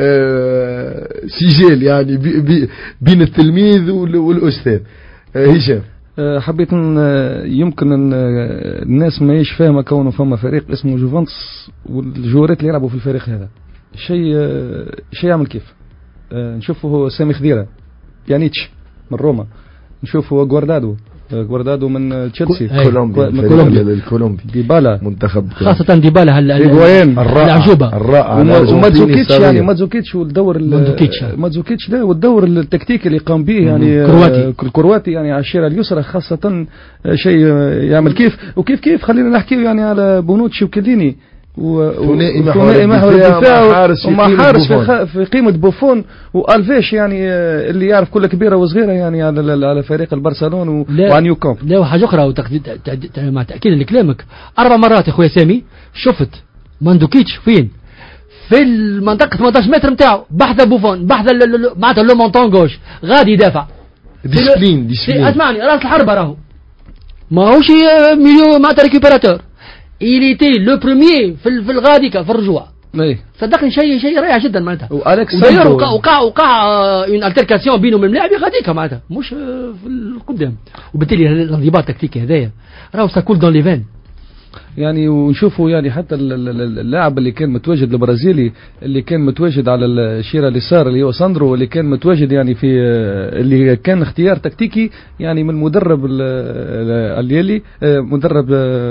آه سجال يعني بي بي بين التلميذ والاستاذ. آه هشام آه حبيت ان يمكن ان الناس ما يش فاهمه كونه فما فريق اسمه جوفنتس والجورات اللي يلعبوا في الفريق هذا شيء آه شيء يعمل كيف. آه نشوفه سامي خضيره بيانيتش من روما، نشوفه جواردادو جواردادو من تشيلسي كولومبيا الكولومبي ديبالا منتخب خاصة ديبالا هلا العجوبة الرائع وماتزوكيتش يعني ماتزوكيتش والدور ماتزوكيتش ده والدور التكتيكي اللي قام به يعني كرواتي الكرواتي يعني على الشيرة اليسرى خاصة شيء يعمل كيف وكيف كيف خلينا نحكي يعني على بونوتشي وكليني وثنائي محور الدفاع ومع حارس في, في قيمة بوفون والفيش يعني اللي يعرف كل كبيرة وصغيرة يعني على على فريق البرشلونة وعنيو كوم. لا وحاجة أخرى مع تأكيد لكلامك أربع مرات يا خويا سامي شفت ماندوكيتش فين في المنطقة ثمانية عشر متر نتاعو بحث بوفون بحث معناتها لو مونتون غوش غادي يدافع ديسبلين ديسبلين اسمعني راس الحربة راهو ماهوش ميليو معناتها ريكوبيراتور. il était le premier في في الغاديكا في الرجوع. صدقني شيء شيء رائع جدا معناتها. والكسندرو وقع وقع وقع اون التركاسيون بينه وبين اللاعب غاديكا معناتها مش في القدام وبالتالي الانضباط التكتيكي هذايا راهو ساكول دون لي فين. يعني ونشوفوا يعني حتى اللاعب اللي كان متواجد البرازيلي اللي كان متواجد على الشيرة اليسار اللي هو ساندرو اللي كان متواجد يعني في اللي كان اختيار تكتيكي يعني من مدرب اليلي مدرب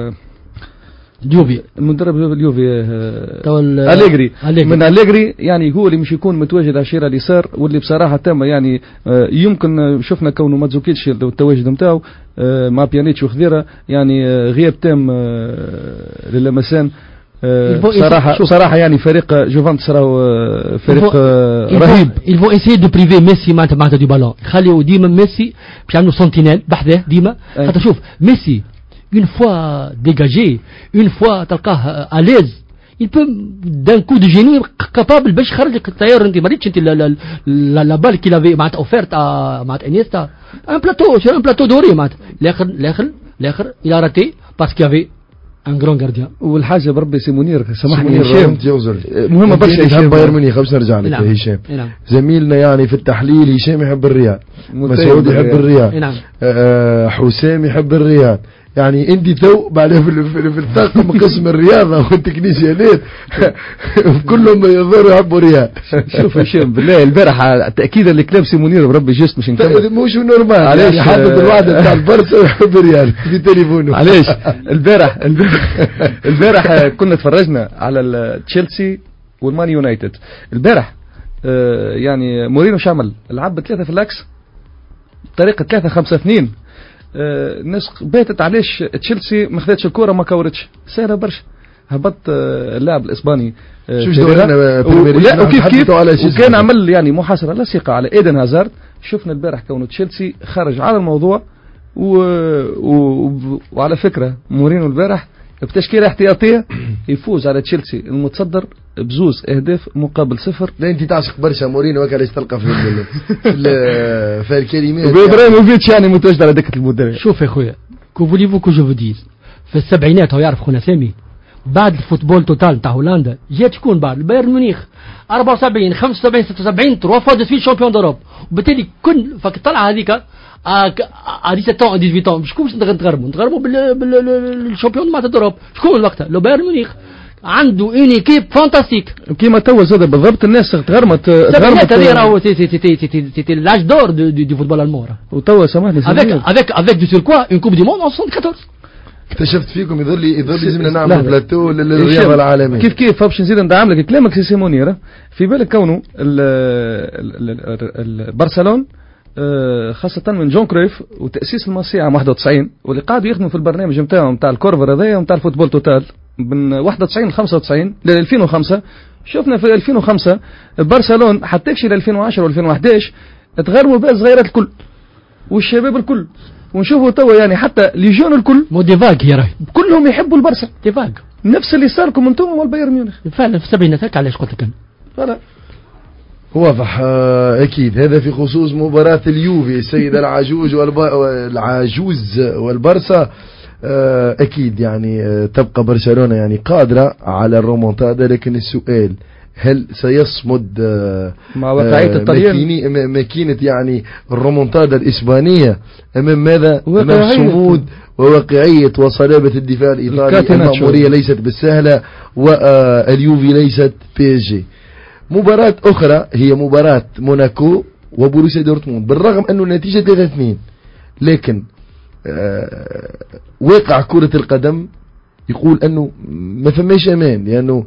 اليوفي المدرب اليوفي أليجري من أليجري يعني هو اللي مش يكون متواجد على الشيرة اليسار واللي بصراحة تم يعني يمكن شفنا كونه ماتزوكيتش التواجد نتاعو مع بيانيتش وخضيرة يعني غياب تام للمسان. بصراحة بصراحة يعني فريق جوفانتس راهو فريق رهيب. ils vont essayer de priver ميسي معناتها معناتها دي بالون خليوا ديما ميسي باش يعملوا سنتينيل بحذاه ديما خاطر شوف ميسي une fois dégagé une fois تلقاه à l'aise il peut d'un coup de génie capable باش يخرجك الطيار. انت ما ريتش انت لا بال كي لافي معناتها اوفيرت معناتها انيستا ان بلاطو سي ان بلاطو دوري معناتها الاخر الاخر الاخر il a raté parce qu'il y avait un grand gardien. والحاجه بربي سي منير سامحني هشام مهمه برشا هشام بايرن ميونخ باش نرجع لك هشام زميلنا يعني في التحليل هشام يحب الريال مسعود يحب الريال حسام يحب الريال يعني انت تو بعدها في, في, في الطاقم قسم الرياضه والتكنيسيانات كلهم يظهروا يحبوا ريال. شوف هشام بالله البارح تاكيدا لكلام سي منير بربي جست مش نكمل مش نورمال علاش يعني حدد الوعد بتاع البرسا ويحب ريال في تليفونه. علاش البارح البارح كنا تفرجنا على تشيلسي والمان يونايتد. البارح آه يعني مورينو شامل لعب ثلاثة في اللاكس طريقة ثلاثة خمسة اثنين. آه الناس باتت علاش تشيلسي ما خدتش الكرة ما كورتش سهلة برشا. هبط آه اللاعب الاسباني آه شوف دورنا ولا وكيف كيف وكان عمل يعني محاصرة لصيقة على ايدن هازارد. شفنا البارح كونه تشيلسي خرج على الموضوع و... و... وعلى فكرة مورينو البارح بتشكيلة احتياطية يفوز على تشيلسي المتصدر بزوز اهداف مقابل صفر. لا انت تعشق برشا مورينو وكا ليش تلقى في ال... في, في الكلمات وابراهيموفيتش يعني متواجد على دكة المدرب. شوف يا خويا كوفوليفو كو جو فوديز في السبعينات هو يعرف خونا سامي بعد الفوتبول توتال نتاع هولندا جات شكون بعد بايرن ميونخ أربعة وسبعين خمسة وسبعين ستة وسبعين تروا فوا دو سويت شامبيون دوروب. وبالتالي كل فك الطلعه هذيك ا سبعة عشر ثمانية عشر شكون باش نتغربوا نتغربوا بالشامبيون مع دوروب. شكون وقتها لو بايرن ميونخ عنده اون ايكيب فانتاستيك كيما توا زاد بالضبط. الناس تغرمت تغرمت هذه راهو سي سي سي سي سي لاج دور دو فوتبول المون. وتوا سامحني افيك افيك افيك دو سيركوا اون كوب دي موند ألف وتسعمائة وأربعة عشر. اكتشفت فيكم يظل يظل لازمنا نعمل بلاتو للرياضه العالميه. كيف كيف باش نزيد ندعم لك كلامك سي سيمونيرا في بالك كونه برشلونه خاصة من جون كرويف وتأسيس الماسية عام واحد وتسعين واللي قاعدوا يخدموا في البرنامج نتاعهم نتاع الكورفر هذايا ونتاع الفوتبول توتال من واحد وتسعين ل خمسة وتسعين ل ألفين وخمسة. شفنا في ألفين وخمسة برشلونة حتى يكشي ل ألفين وعشرة و ألفين وأحد عشر تغرموا بها الصغيرات الكل والشباب الكل. ونشوفوا توا يعني حتى ليجون الكل مو ديفاغ يا راي كلهم يحبوا البرسا ديفاغ نفس اللي صار لكم انتم والبايرن ميونخ فعلا في السبعينات هكا. علاش قلت لك انا فوالا واضح. أكيد هذا في خصوص مباراة اليوفي السيد العجوز والعجوز والبرسا. أكيد يعني تبقى برشلونة يعني قادرة على الرومونتادا لكن السؤال هل سيصمد مع واقعية الطليان ماكينة يعني الرومونتادا الإسبانية أمام ماذا؟ أمام صمود وواقعية وصلابة الدفاع الإيطالي. المأمورية ليست بالسهلة واليوفي ليست بي اس جي. مباراة أخرى هي مباراة موناكو وبروسيا دورتموند. بالرغم أنه النتيجة ثلاثة اثنين لكن آه واقع كرة القدم يقول أنه ما فماش أمان لأنه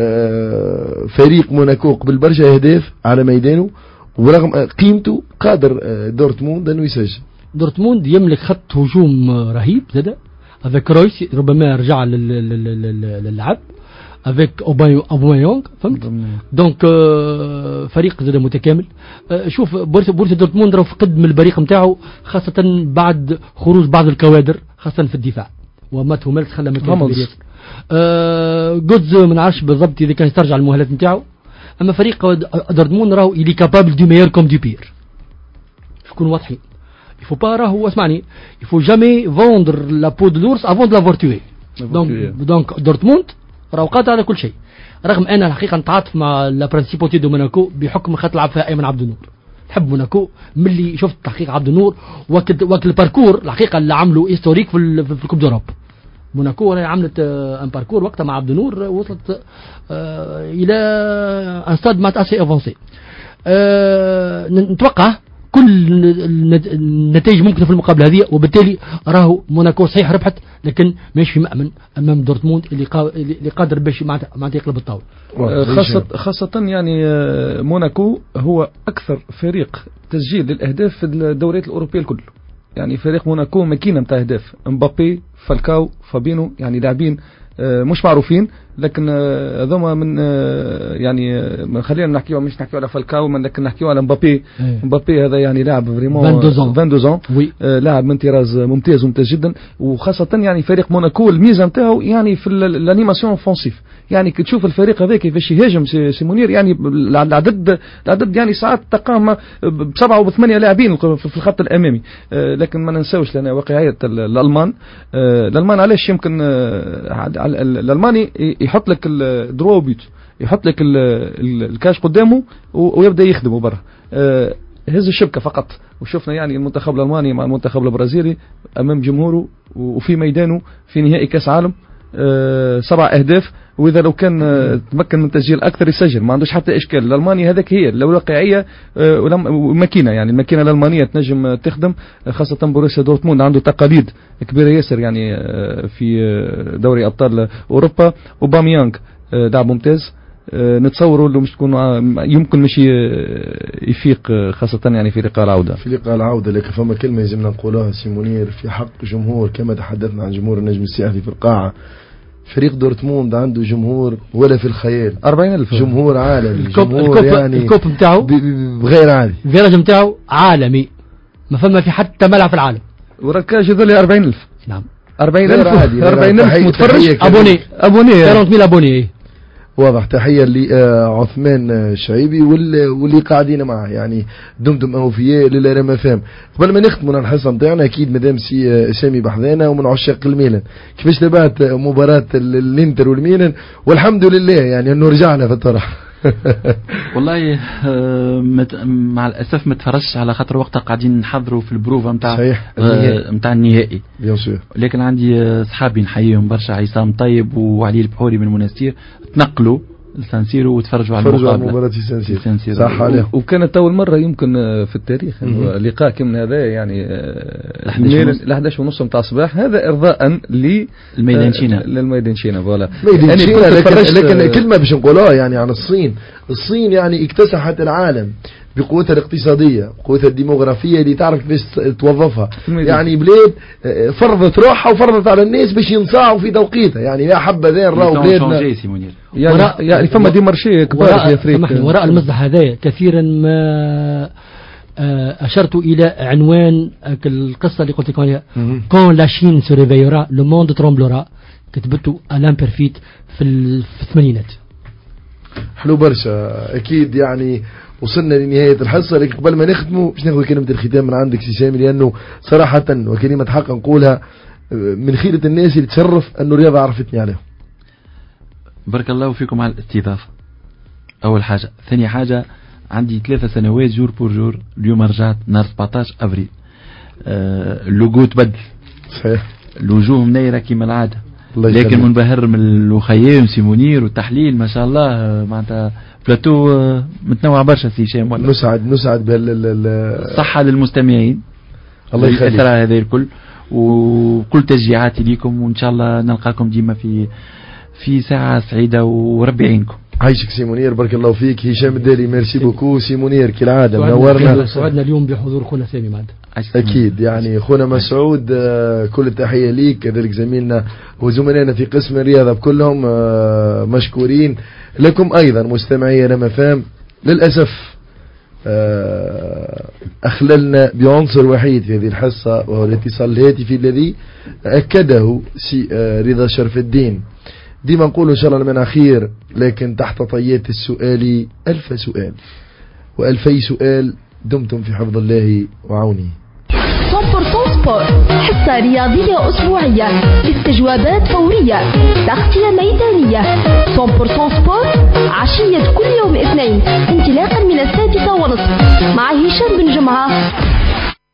آه فريق موناكو قبل برشا أهداف على ميدانه ورغم قيمته قادر آه دورتموند أنه يسجل. دورتموند يملك خط هجوم رهيب زاد افيك رويس ربما رجع للعب افيك اوباميونغ فهمت. دونك فريق زاد متكامل. شوف بورسيا دورتموند راه فقد من البريق نتاعو خاصة بعد خروج بعض الكوادر خاصة في الدفاع ومات هوملز خلى مكان كبير ياسر. أه جوتز ما نعرفش بالضبط اذا كان يسترجع المؤهلات نتاعو. اما فريق دورتموند راهو إلي كابابل دو ميور كوم دو بير. شكون واضحين il faut pas راهو اسمعني il faut jamais vendre la peau de l'ours avant de l'avoir tué. donc donc دورتموند راهو قادر على كل شيء. رغم انا الحقيقه نتعاطف مع لا برانسيبوتي دو موناكو بحكم خاطر لعب فيها ايمن عبد النور. نحب موناكو ملي شفت تحقيق عبد النور وقت وقت الباركور الحقيقه اللي عملوا هيستوريك في في الكوب دوروب. موناكو راهي عملت ان باركور وقتها مع عبد النور وصلت الى ان ستاد مات اسي افونسي. نتوقع كل النتائج ممكنه في المقابله هذه وبالتالي راهو موناكو صحيح ربحت لكن ماشي مأمن امام دورتموند اللي قا... اللي قادر باش معناتها يقلب الطاوله. خاصه خاصه يعني موناكو هو اكثر فريق تسجيل للاهداف في الدوريات الاوروبيه الكل. يعني فريق موناكو ماكينه نتاع اهداف. مبابي فالكاو فابينو يعني لاعبين مش معروفين لكن هذوما من يعني خلينا نحكيو مش نحكيو على فالكاو لكن نحكيو على مبابي. مبابي هذا يعني لاعب فريمون اثنين وعشرين لاعب من طراز ممتاز ممتاز جدا. وخاصة يعني فريق موناكو الميزة نتاعو يعني في الانيماسيون اوفنسيف. يعني كي تشوف الفريق هذا كيفاش يهاجم سي منير يعني العدد العدد يعني ساعات تقام بسبعة وبثمانية لاعبين في الخط الامامي. لكن ما ننساوش لنا واقعية الالمان. الالمان علاش يمكن الالماني يحط لك الدروا بيوت يحط لك الكاش قدامه ويبدا يخدمه برا هز الشبكه فقط. وشفنا يعني المنتخب الالماني مع المنتخب البرازيلي امام جمهوره وفي ميدانه في نهائي كاس عالم سبع اهداف. واذا لو كان تمكن من تسجيل اكثر يسجل ما عندوش حتى اشكال. الالماني هذاك هي الواقعيه وماكينه يعني الماكينه الالمانيه تنجم تخدم. خاصه بروسيا دورتموند عنده تقاليد كبيره ياسر يعني في دوري ابطال اوروبا. اوباميانغ لاعب ممتاز. نتصوروا له مش تكون يمكن مش يفيق خاصة يعني في لقاء العودة. في لقاء العودة لكن فما كلمة يلزمنا نقولها سي منير في حق جمهور، كما تحدثنا عن جمهور النجم الساحلي في القاعة. فريق دورتموند عنده جمهور ولا في الخيال، أربعين ألف جمهور عالمي، الكوب جمهور الكوب يعني الكوب نتاعو بغير عادي، الفيراج نتاعو عالمي، ما فما في حتى ملعب في العالم. وركاج ذولي أربعين ألف. نعم أربعين ألف أربعين ألف متفرج أبوني أبوني أربعين ألف أبوني. واضح. تحية لعثمان شعيبي واللي قاعدين معه، يعني دمتم أوفياء للرما فام. قبل ما نختموا الحصة نتاعنا أكيد مدام سي سامي بحذانا ومن عشاق الميلان، كيفاش تبعت مباراة الانتر والميلان؟ والحمد لله يعني أنه رجعنا في الطرح. والله مع الاسف ما تفرجش على خاطر وقتها قاعدين نحضروا في البروفه نتاع نتاع النهائي بيان سور. لكن عندي صحابي نحييهم برشا، عصام طيب وعلي البحوري من المنستير، تنقلوا لسانسيرو وتفرجوا على المباراة في سانسيرو. صح عليه. وكانت أول مرة يمكن في التاريخ إنه لقاء كم هذا يعني الأحداش ونص متاع الصباح، هذا إرضاء للميدانشينا للميدانشينا فوالا. يعني لكن, لكن كلمة باش نقولها يعني عن الصين. الصين يعني اكتسحت العالم بقوتها الاقتصادية، قوتها الديموغرافية اللي تعرف باش توظفها. يعني بلاد فرضت روحها وفرضت على الناس باش ينصاعوا في توقيتها. يعني يا حبذا نراو بلادنا يعني, وراء يعني فما ديمارشي كبار في افريقيا. وراء المزح هذايا كثيرا ما أشرت إلى عنوان القصة اللي قلت لكم عليها، كون لا شين سو ريفيورا لو موند ترومبلورا، كتبته ألان بيرفيت في الثمانينات. حلو برشا. أكيد يعني وصلنا لنهاية الحصة، لكن قبل ما نختموا باش ناخذ كلمة الختام من عندك سي سامي، لأنه صراحة وكلمة حق نقولها من خيرة الناس اللي تشرف أنه الرياضة عرفتني عليهم. بارك الله فيكم على الاستضافة أول حاجة. ثاني حاجة عندي ثلاثة سنوات جور بور جور، اليوم رجعت نهار سبعطاش أفريل. أه اللوجو تبدل صحيح، الوجوه منيرة كما العادة، لكن منبهر من الخيام سي منير والتحليل ما شاء الله، معناتها بلاتو متنوع برشا سي هشام. نسعد نسعد بالصحة للمستمعين، الله يخليك على هذا الكل، وكل تشجيعاتي ليكم، وإن شاء الله نلقاكم ديما في في ساعة سعيدة وربي يعينكم. عايشك سي منير، بارك الله فيك. هشام الدالي ميرسي بوكو سي منير كالعادة منورنا. سعدنا اليوم بحضور خونا سامي معنا. أكيد يعني خونا مسعود كل التحية ليك، كذلك زميلنا وزملائنا في قسم الرياضة كلهم مشكورين. لكم أيضا مستمعي رما فام، للأسف أخللنا بعنصر وحيد في هذه الحصة، وهو الاتصال الهاتفي الذي أكده سي رضا شرف الدين. ديما نقول إن شاء الله من أخير، لكن تحت طيات السؤال ألف سؤال وألفي سؤال. دمتم في حفظ الله وعونه. مية بالمية سبور، حصة رياضية أسبوعية، استجوابات فورية، تغطية ميدانية. مية بالمية سبور عشية